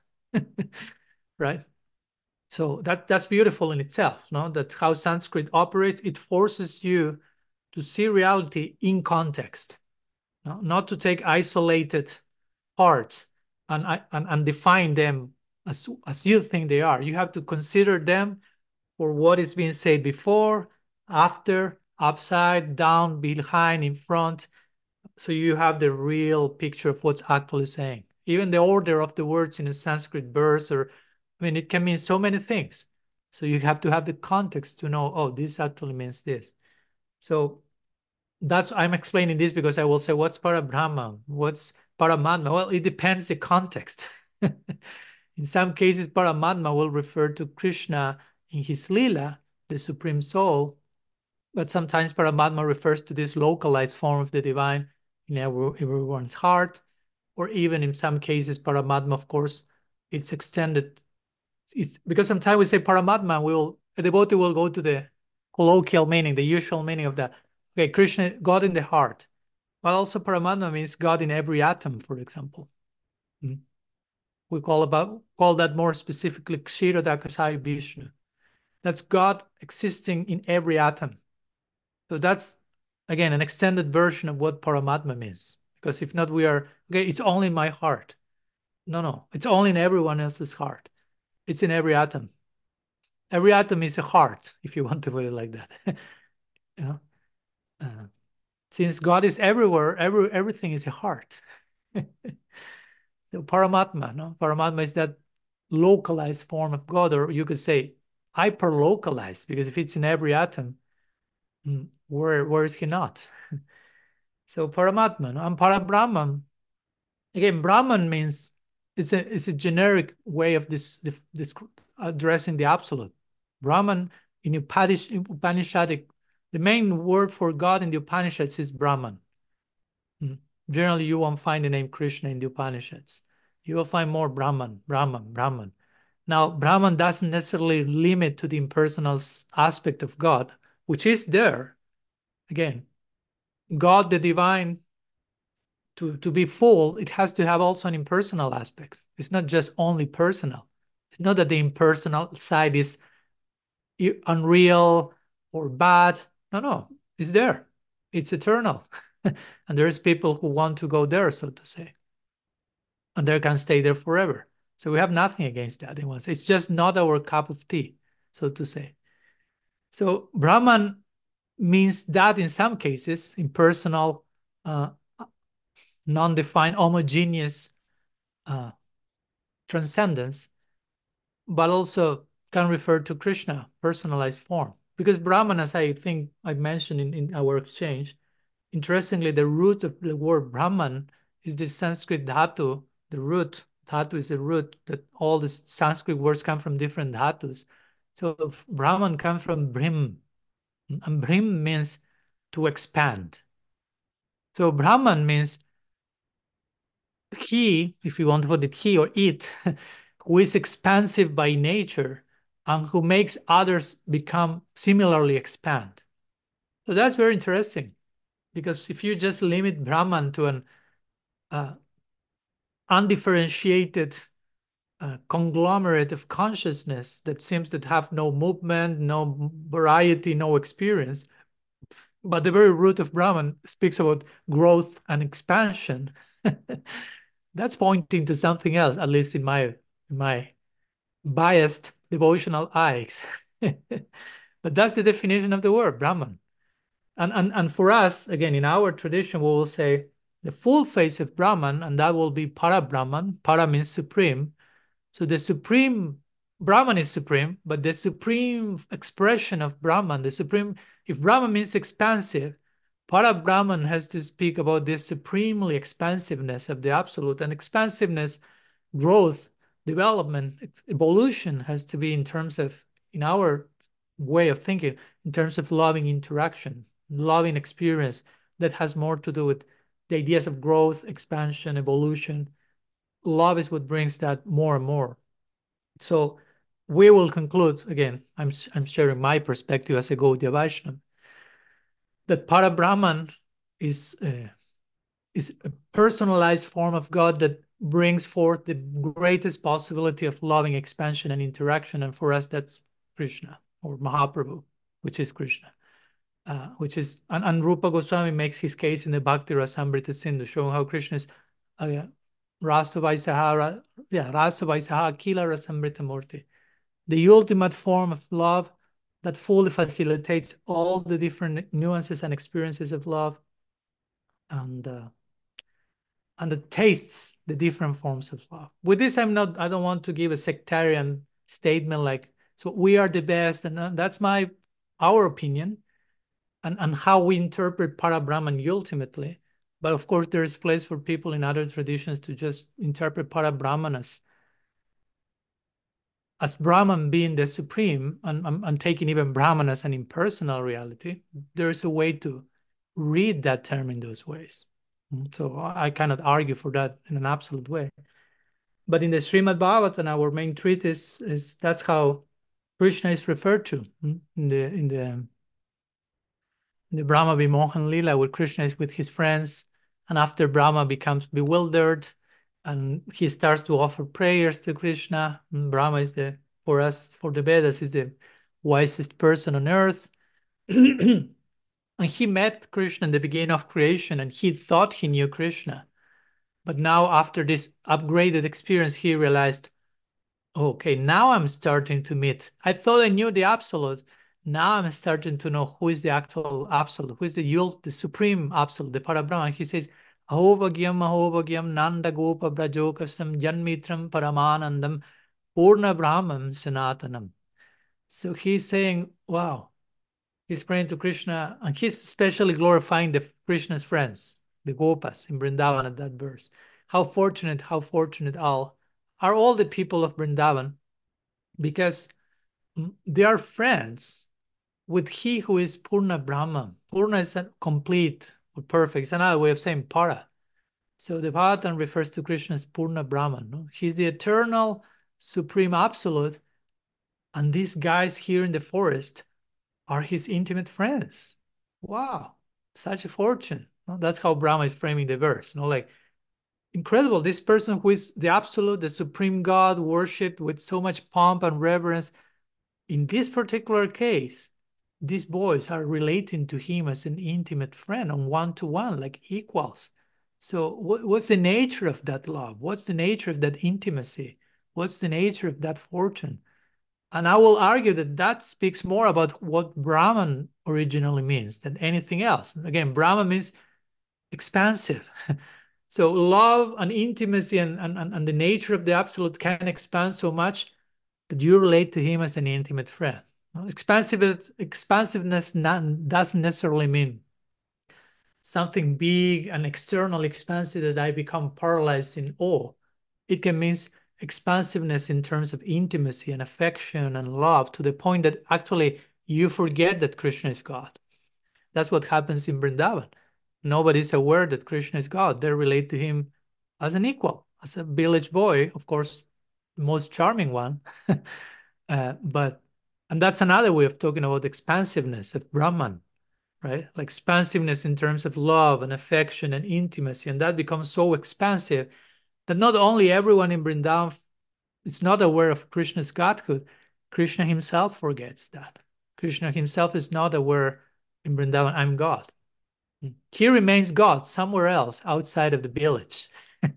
right? So that, that's beautiful in itself, no? That's how Sanskrit operates. It forces you to see reality in context, no? Not to take isolated parts and, and, and define them as, as you think they are. You have to consider them for what is being said before, after, upside, down, behind, in front. So you have the real picture of what's actually saying. Even the order of the words in a Sanskrit verse, or, I mean, it can mean so many things. So you have to have the context to know, oh, this actually means this. So that's, I'm explaining this because I will say, what's Parabrahman? What's Paramatma? Well, it depends the context. In some cases, Paramatma will refer to Krishna in his lila, the Supreme Soul, but sometimes Paramatma refers to this localized form of the divine in everyone's heart, or even in some cases, Paramatma, of course, it's extended. It's, because sometimes we say Paramatma, we'll, a devotee will go to the colloquial meaning, the usual meaning of that. Okay, Krishna, God in the heart. But also Paramatma means God in every atom, for example. Mm-hmm. We call about call that more specifically Kshirodakashayi Vishnu. That's God existing in every atom. So that's, again, an extended version of what Paramatma means. Because if not, we are, okay, it's only in my heart. No, no, it's only in everyone else's heart. It's in every atom. Every atom is a heart, if you want to put it like that. You know, uh, since God is everywhere, every everything is a heart. So Paramatma, no? Paramatma is that localized form of God, or you could say hyper-localized, because if it's in every atom, where, where is he not? So Paramatma, no? And Parabrahman, again, Brahman means it's a, it's a generic way of this, this addressing the absolute. Brahman in Upanishadic, the main word for God in the Upanishads is Brahman. generally you won't find the name Krishna in the Upanishads. You will find more Brahman, Brahman, Brahman. Now, Brahman doesn't necessarily limit to the impersonal aspect of God, which is there. Again, God, the divine, to, to be full, it has to have also an impersonal aspect. It's not just only personal. It's not that the impersonal side is unreal or bad. No, no, it's there. It's eternal. And there's people who want to go there, so to say. And they can stay there forever. So we have nothing against that. It's just not our cup of tea, so to say. So Brahman means that in some cases, impersonal, uh, non-defined, homogeneous uh, transcendence, but also can refer to Krishna, personalized form. Because Brahman, as I think I mentioned in, in our exchange, interestingly, the root of the word Brahman is the Sanskrit dhatu. The root, dhatu is a root that all the Sanskrit words come from different dhatus. So Brahman comes from Brim, and Brim means to expand. So Brahman means he, if you want to put it, he or it, who is expansive by nature and who makes others become similarly expand. So that's very interesting, because if you just limit Brahman to an uh, undifferentiated uh, conglomerate of consciousness that seems to have no movement, no variety, no experience, but the very root of Brahman speaks about growth and expansion, that's pointing to something else, at least in my, in my biased devotional eyes. But that's the definition of the word, Brahman. And, and, and for us, again, in our tradition, we will say the full face of Brahman, and that will be Para Brahman. Para means supreme. So the supreme, Brahman is supreme, but the supreme expression of Brahman, the supreme, if Brahman means expansive, Para Brahman has to speak about this supremely expansiveness of the absolute, and expansiveness, growth, development, evolution has to be in terms of, in our way of thinking, in terms of loving interaction, loving experience that has more to do with the ideas of growth, expansion, evolution. Love is what brings that more and more. So we will conclude, again, I'm, I'm sharing my perspective as a Gaudiya Vaishnava, that Para Brahman is, uh, is a personalized form of God that brings forth the greatest possibility of loving expansion and interaction. And for us, that's Krishna, or Mahaprabhu, which is Krishna. Uh, which is, and, and Rupa Goswami makes his case in the Bhakti Rasamrita Sindhu, showing how Krishna is uh, Rasa Vaisaha, yeah, Rasa Vaisaha Kila Rasamrita Murti, the ultimate form of love that fully facilitates all the different nuances and experiences of love, and uh, and that tastes the different forms of love. With this, I'm not, I don't want to give a sectarian statement like, so we are the best, and that's my, our opinion, and, and how we interpret Para Brahman ultimately. But of course, there is place for people in other traditions to just interpret Para Brahman as, as Brahman being the supreme, and, and, and taking even Brahman as an impersonal reality. There is a way to read that term in those ways. So I cannot argue for that in an absolute way. But in the Srimad Bhagavatam, our main treatise, is that's how Krishna is referred to in the in the, in the Brahma Vimohan Lila, where Krishna is with his friends, and after Brahma becomes bewildered, and he starts to offer prayers to Krishna. And Brahma is the, for us, for the Vedas, is the wisest person on earth. And he met Krishna in the beginning of creation, and he thought he knew Krishna. But now, after this upgraded experience, he realized, okay, now I'm starting to meet. I thought I knew the absolute. Now I'm starting to know who is the actual absolute, who is the, the supreme absolute, the Parabrahman. He says, Ahovagyam, Ahovagyam, Nanda Gopa Brajokasam, Janmitram Paramanandam, Purna Brahman Sanatanam. So he's saying, wow. He's praying to Krishna, and he's especially glorifying the Krishna's friends, the Gopas in Vrindavan at that verse. How fortunate, how fortunate all are all the people of Vrindavan, because they are friends with he who is Purna Brahman. Purna is complete or perfect. It's another way of saying Para. So the Bhagavatam refers to Krishna as Purna Brahman. No? He's the eternal, supreme absolute. And these guys here in the forest are his intimate friends. Wow, such a fortune. No? That's how Brahma is framing the verse. No? Like, incredible. This person who is the absolute, the supreme God, worshipped with so much pomp and reverence. In this particular case, these boys are relating to him as an intimate friend on one-to-one, like equals. So what, what's the nature of that love? What's the nature of that intimacy? What's the nature of that fortune? And I will argue that that speaks more about what Brahman originally means than anything else. Again, Brahman means expansive. So love and intimacy and, and, and the nature of the absolute can expand so much that you relate to him as an intimate friend. Expansive, expansiveness not, doesn't necessarily mean something big and externally expansive that I become paralyzed in awe. It can mean expansiveness in terms of intimacy and affection and love to the point that actually you forget that Krishna is God. That's what happens in Vrindavan. Nobody's aware that Krishna is God. They relate to him as an equal, as a village boy, of course, the most charming one. uh, but, and that's another way of talking about expansiveness of Brahman, right? Like expansiveness in terms of love and affection and intimacy. And that becomes so expansive that not only everyone in Vrindavan is not aware of Krishna's godhood, Krishna himself forgets that. Krishna himself is not aware in Vrindavan, I'm God. He remains God somewhere else outside of the village.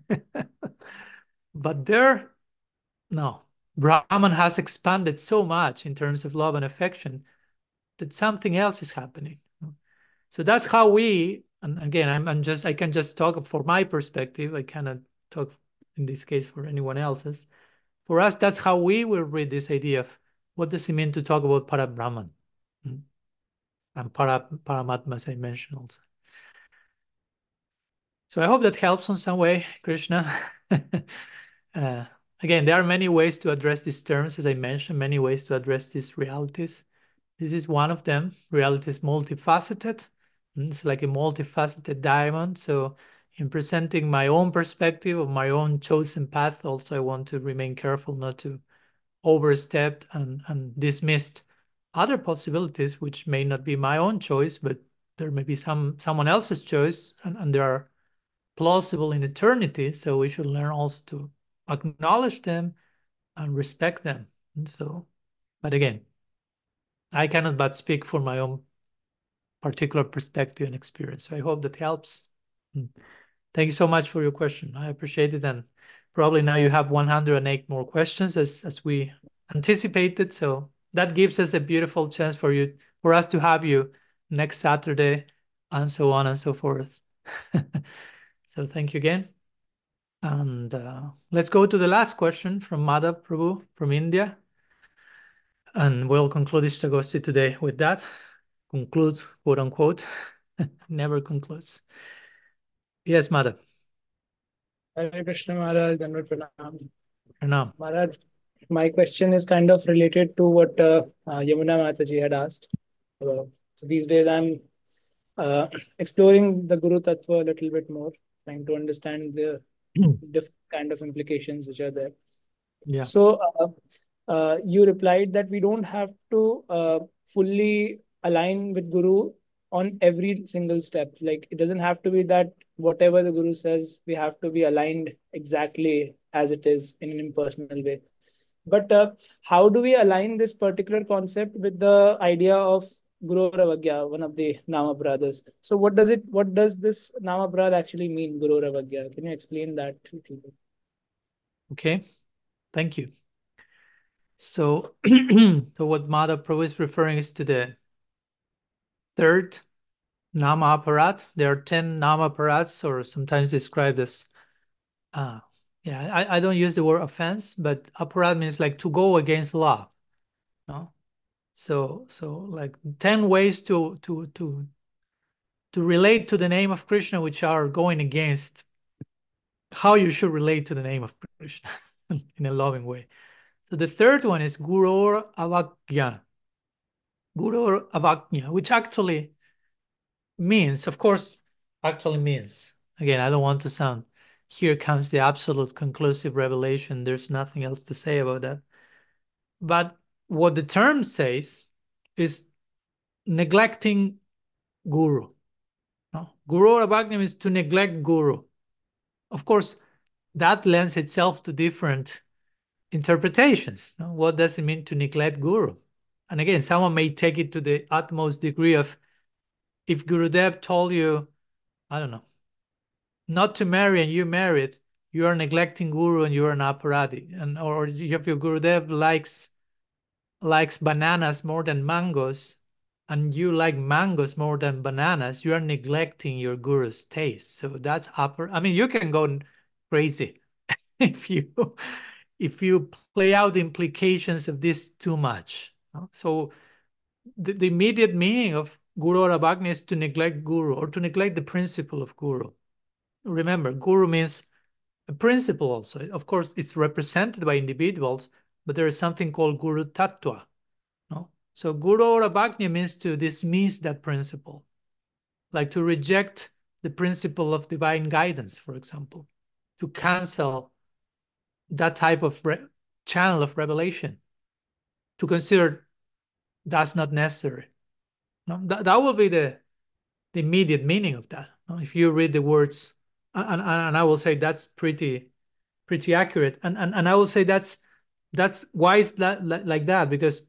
But there, no. Brahman has expanded so much in terms of love and affection that something else is happening. So that's how we, and again, I'm, I'm just, I can just talk for my perspective. I cannot talk in this case for anyone else's. For us, that's how we will read this idea of what does it mean to talk about Parabrahman and para, Paramatma, as I mentioned also. So I hope that helps in some way, Krishna. uh, again, there are many ways to address these terms, as I mentioned, many ways to address these realities. This is one of them. Reality is multifaceted. It's like a multifaceted diamond. So in presenting my own perspective of my own chosen path, also I want to remain careful not to overstep and, and dismissed other possibilities, which may not be my own choice, but there may be some someone else's choice, and, and there are plausible in eternity. So we should learn also to acknowledge them and respect them. And so, but again, I cannot but speak for my own particular perspective and experience. So I hope that helps. Thank you so much for your question. I appreciate it. And probably now you have one hundred eight more questions as, as we anticipated. So that gives us a beautiful chance for you, for us to have you next Saturday and so on and so forth. So thank you again. And uh, let's go to the last question from Madhav Prabhu from India. And we'll conclude Ishtagosti today with that. Conclude, quote unquote. Never concludes. Yes, Madhav. Hare Krishna Maharaj, Dandavat Pranam. Pranam. Maharaj, my question is kind of related to what uh, uh, Yamuna Mataji had asked. Uh, so these days I'm uh, exploring the Guru Tattva a little bit more, trying to understand the different kind of implications which are there. Yeah. So uh, uh, you replied that we don't have to uh, fully align with Guru on every single step. Like it doesn't have to be that whatever the Guru says, we have to be aligned exactly as it is in an impersonal way. But uh, how do we align this particular concept with the idea of Guru Ravagya, one of the Nama brothers? So what does it, what does this Nama brother actually mean, Guru Ravagya? Can you explain that? Okay, thank you. So, so what Madhav Prabhu is referring is to the third Nama Aparat. There are ten Nama Aparats, or sometimes described as, uh, yeah, I, I don't use the word offense, but Aparat means like to go against law. No? So, so like ten ways to, to, to, to relate to the name of Krishna, which are going against how you should relate to the name of Krishna in a loving way. So the third one is Gurur Avagya. Gurur Avagya, which actually means, of course, actually means, again, I don't want to sound here comes the absolute conclusive revelation. There's nothing else to say about that. But what the term says is neglecting guru. No? Guru Bhakti means to neglect guru. Of course, that lends itself to different interpretations. No? What does it mean to neglect guru? And again, someone may take it to the utmost degree of, if Gurudev told you, I don't know, not to marry and you married, you are neglecting guru and you are an aparadi. And or if your Gurudev likes likes bananas more than mangoes, and you like mangoes more than bananas, you are neglecting your guru's taste. So that's upper. I mean, you can go crazy if you if you play out the implications of this too much. So the, the immediate meaning of Guru or Bhakti is to neglect guru or to neglect the principle of guru. Remember, guru means a principle also. Of course, it's represented by individuals, but there is something called Guru Tattva. No? So Guru or Bhakti means to dismiss that principle, like to reject the principle of divine guidance, for example, to cancel that type of channel of revelation, to consider that's not necessary. No? That, that will be the, the immediate meaning of that. No? If you read the words, and, and, and I will say that's pretty pretty accurate. And, and, and I will say that's that's why it's that, like that, because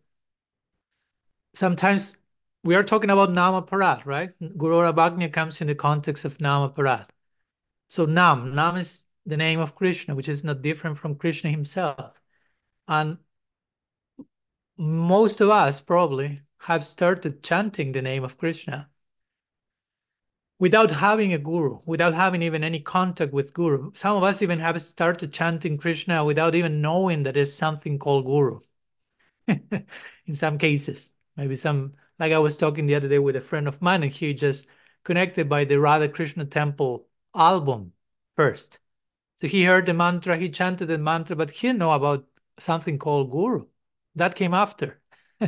sometimes we are talking about Nama Parat, right? Guru Bhakti comes in the context of Nama Parat. So Nam, Nam is the name of Krishna, which is not different from Krishna himself. And most of us probably have started chanting the name of Krishna without having a guru, without having even any contact with guru. Some of us even have started chanting Krishna without even knowing that there's something called guru. In some cases, maybe some, like I was talking the other day with a friend of mine, and he just connected by the Radha Krishna Temple album first. So he heard the mantra, he chanted the mantra, but he didn't know about something called guru. That came after.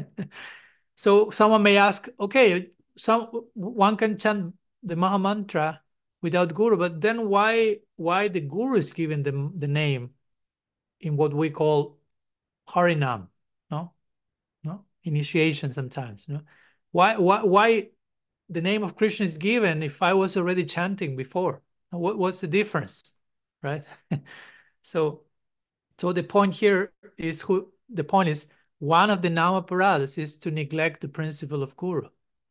So someone may ask, okay, some one can chant the Maha Mantra without guru, but then why why the guru is given the, the name in what we call Harinam, no? No? Initiation sometimes, no? Why why why the name of Krishna is given if I was already chanting before? What, what's the difference, right? so so the point here is who the point is one of the Nama Paradas is to neglect the principle of guru.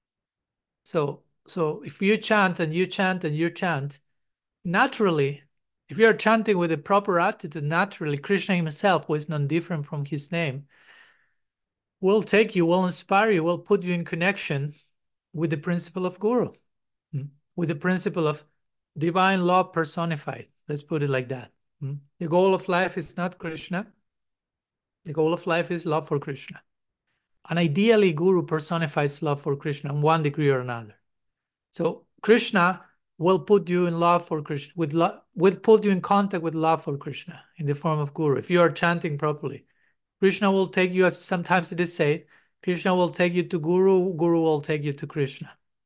So So if you chant and you chant and you chant, naturally, if you're chanting with a proper attitude, naturally, Krishna himself, who is none different from his name, will take you, will inspire you, will put you in connection with the principle of Guru, with the principle of divine love personified. Let's put it like that. The goal of life is not Krishna. The goal of life is love for Krishna. And ideally, Guru personifies love for Krishna in one degree or another. So Krishna will put you in love for Krishna, with love, will put you in contact with love for Krishna in the form of Guru. If you are chanting properly, Krishna will take you, as sometimes it is said, Krishna will take you to Guru, Guru will take you to Krishna.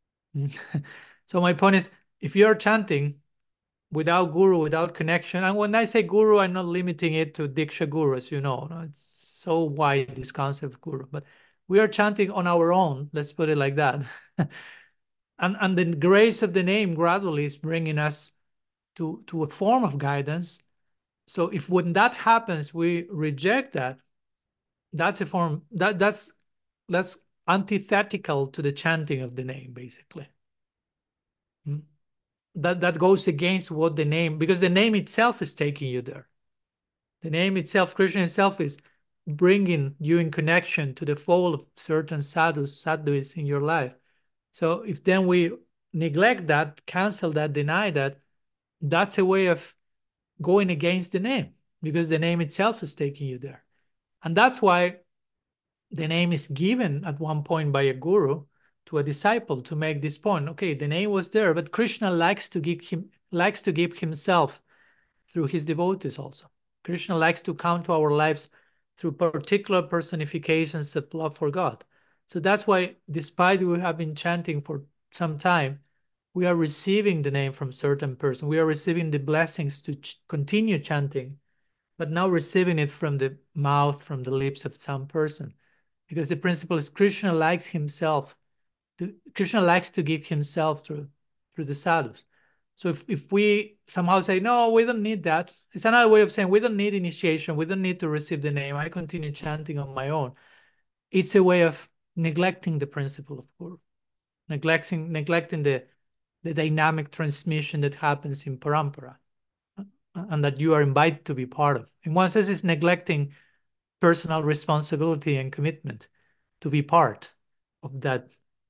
So my point is, if you are chanting without Guru, without connection, and when I say Guru, I'm not limiting it to Diksha Guru, as you know. It's so wide, this concept of Guru. But we are chanting on our own, let's put it like that. And, and the grace of the name gradually is bringing us to, to a form of guidance. So if when that happens, we reject that, that's a form, that, that's, that's antithetical to the chanting of the name, basically. Hmm? That, that goes against what the name, because the name itself is taking you there. The name itself, Krishna himself, is bringing you in connection to the fold of certain sadhus, sadhuis in your life. So if then we neglect that, cancel that, deny that, that's a way of going against the name, because the name itself is taking you there. And that's why the name is given at one point by a guru to a disciple to make this point. Okay, the name was there, but Krishna likes to give him likes to give himself through his devotees also. Krishna likes to come to our lives through particular personifications of love for God. So that's why, despite we have been chanting for some time, we are receiving the name from certain person. We are receiving the blessings to ch continue chanting, but now receiving it from the mouth, from the lips of some person. Because the principle is Krishna likes himself. To, Krishna likes to give himself through, through the sadhus. So if, if we somehow say, no, we don't need that, it's another way of saying we don't need initiation, we don't need to receive the name, I continue chanting on my own. It's a way of neglecting the principle of Guru, neglecting, neglecting the, the dynamic transmission that happens in parampara, and that you are invited to be part of. In one sense, it's neglecting personal responsibility and commitment to be part of that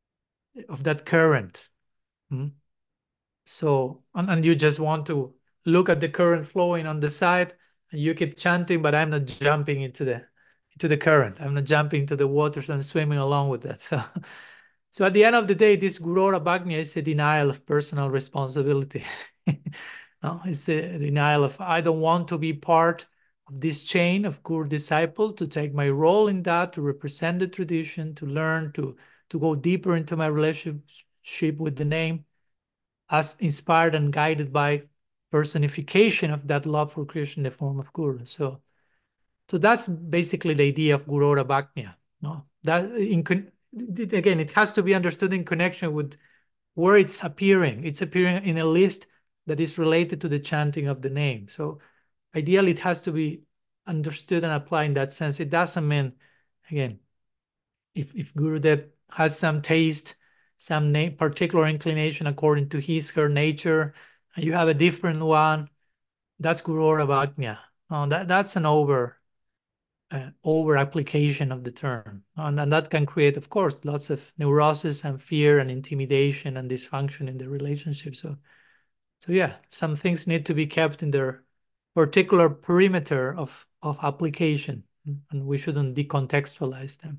of that current. Hmm? So, and, and you just want to look at the current flowing on the side, and you keep chanting, but I'm not jumping into the into the current. I'm not jumping into the waters and swimming along with that. So, so at the end of the day, this Gurura Bhagnya is a denial of personal responsibility. No, it's a denial of, I don't want to be part of this chain of Guru disciple, to take my role in that, to represent the tradition, to learn, to, to go deeper into my relationship with the name, as inspired and guided by personification of that love for Krishna in the form of Guru. So, so that's basically the idea of Gurura Bhagnya. No, that in again, it has to be understood in connection with where it's appearing. It's appearing in a list that is related to the chanting of the name. So ideally, it has to be understood and applied in that sense. It doesn't mean, again, if, if Gurudev has some taste, some name, particular inclination according to his, her nature, and you have a different one, that's Gurura Bhagnya. No, that, that's an over, uh, over application of the term. And, and that can create, of course, lots of neurosis and fear and intimidation and dysfunction in the relationship. So, so yeah, some things need to be kept in their particular perimeter of, of application, and we shouldn't decontextualize them.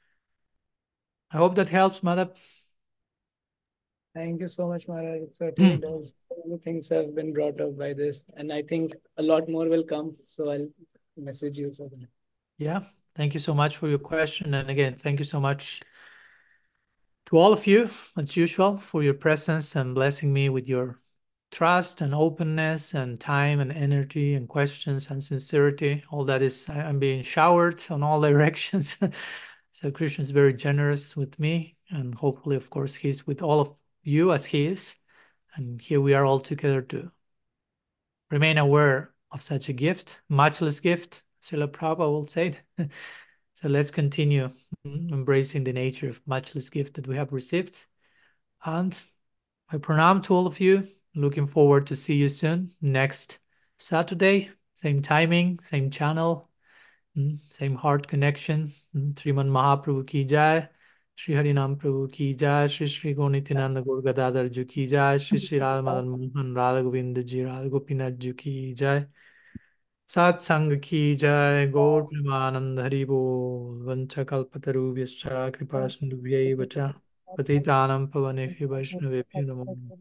I hope that helps, Madhav. Thank you so much, Maharaj. It certainly does. Many things have been brought up by this, and I think a lot more will come. So I'll message you for that. Yeah, thank you so much for your question. And again, thank you so much to all of you, as usual, for your presence and blessing me with your trust and openness and time and energy and questions and sincerity. All that is, I'm being showered on all directions. So Krishna is very generous with me, and hopefully, of course, he's with all of you as he is. And here we are all together to remain aware of such a gift, matchless gift, Srila Prabhupada will say. So let's continue embracing the nature of matchless gift that we have received. And I pranam to all of you. Looking forward to see you soon. Next Saturday, same timing, same channel, same heart connection. Sriman Mahaprabhu ki jai. Shri Harinam Prabhu ki jai. Shri Shri Gaur-Nityananda Gaur Gadadhar Ji ki jai. Shri Shri Radha Madan Mohan Radha Govinda Ji Radha Gopinath Ji ki jai. Sat Sang ki jai. Gaur Premanand Hari Bol. Vancha Kalpatarubhyascha Kripa Sindhubhyaiva cha Patitanam Pavanebhyo Vaishnavebhyo Namo.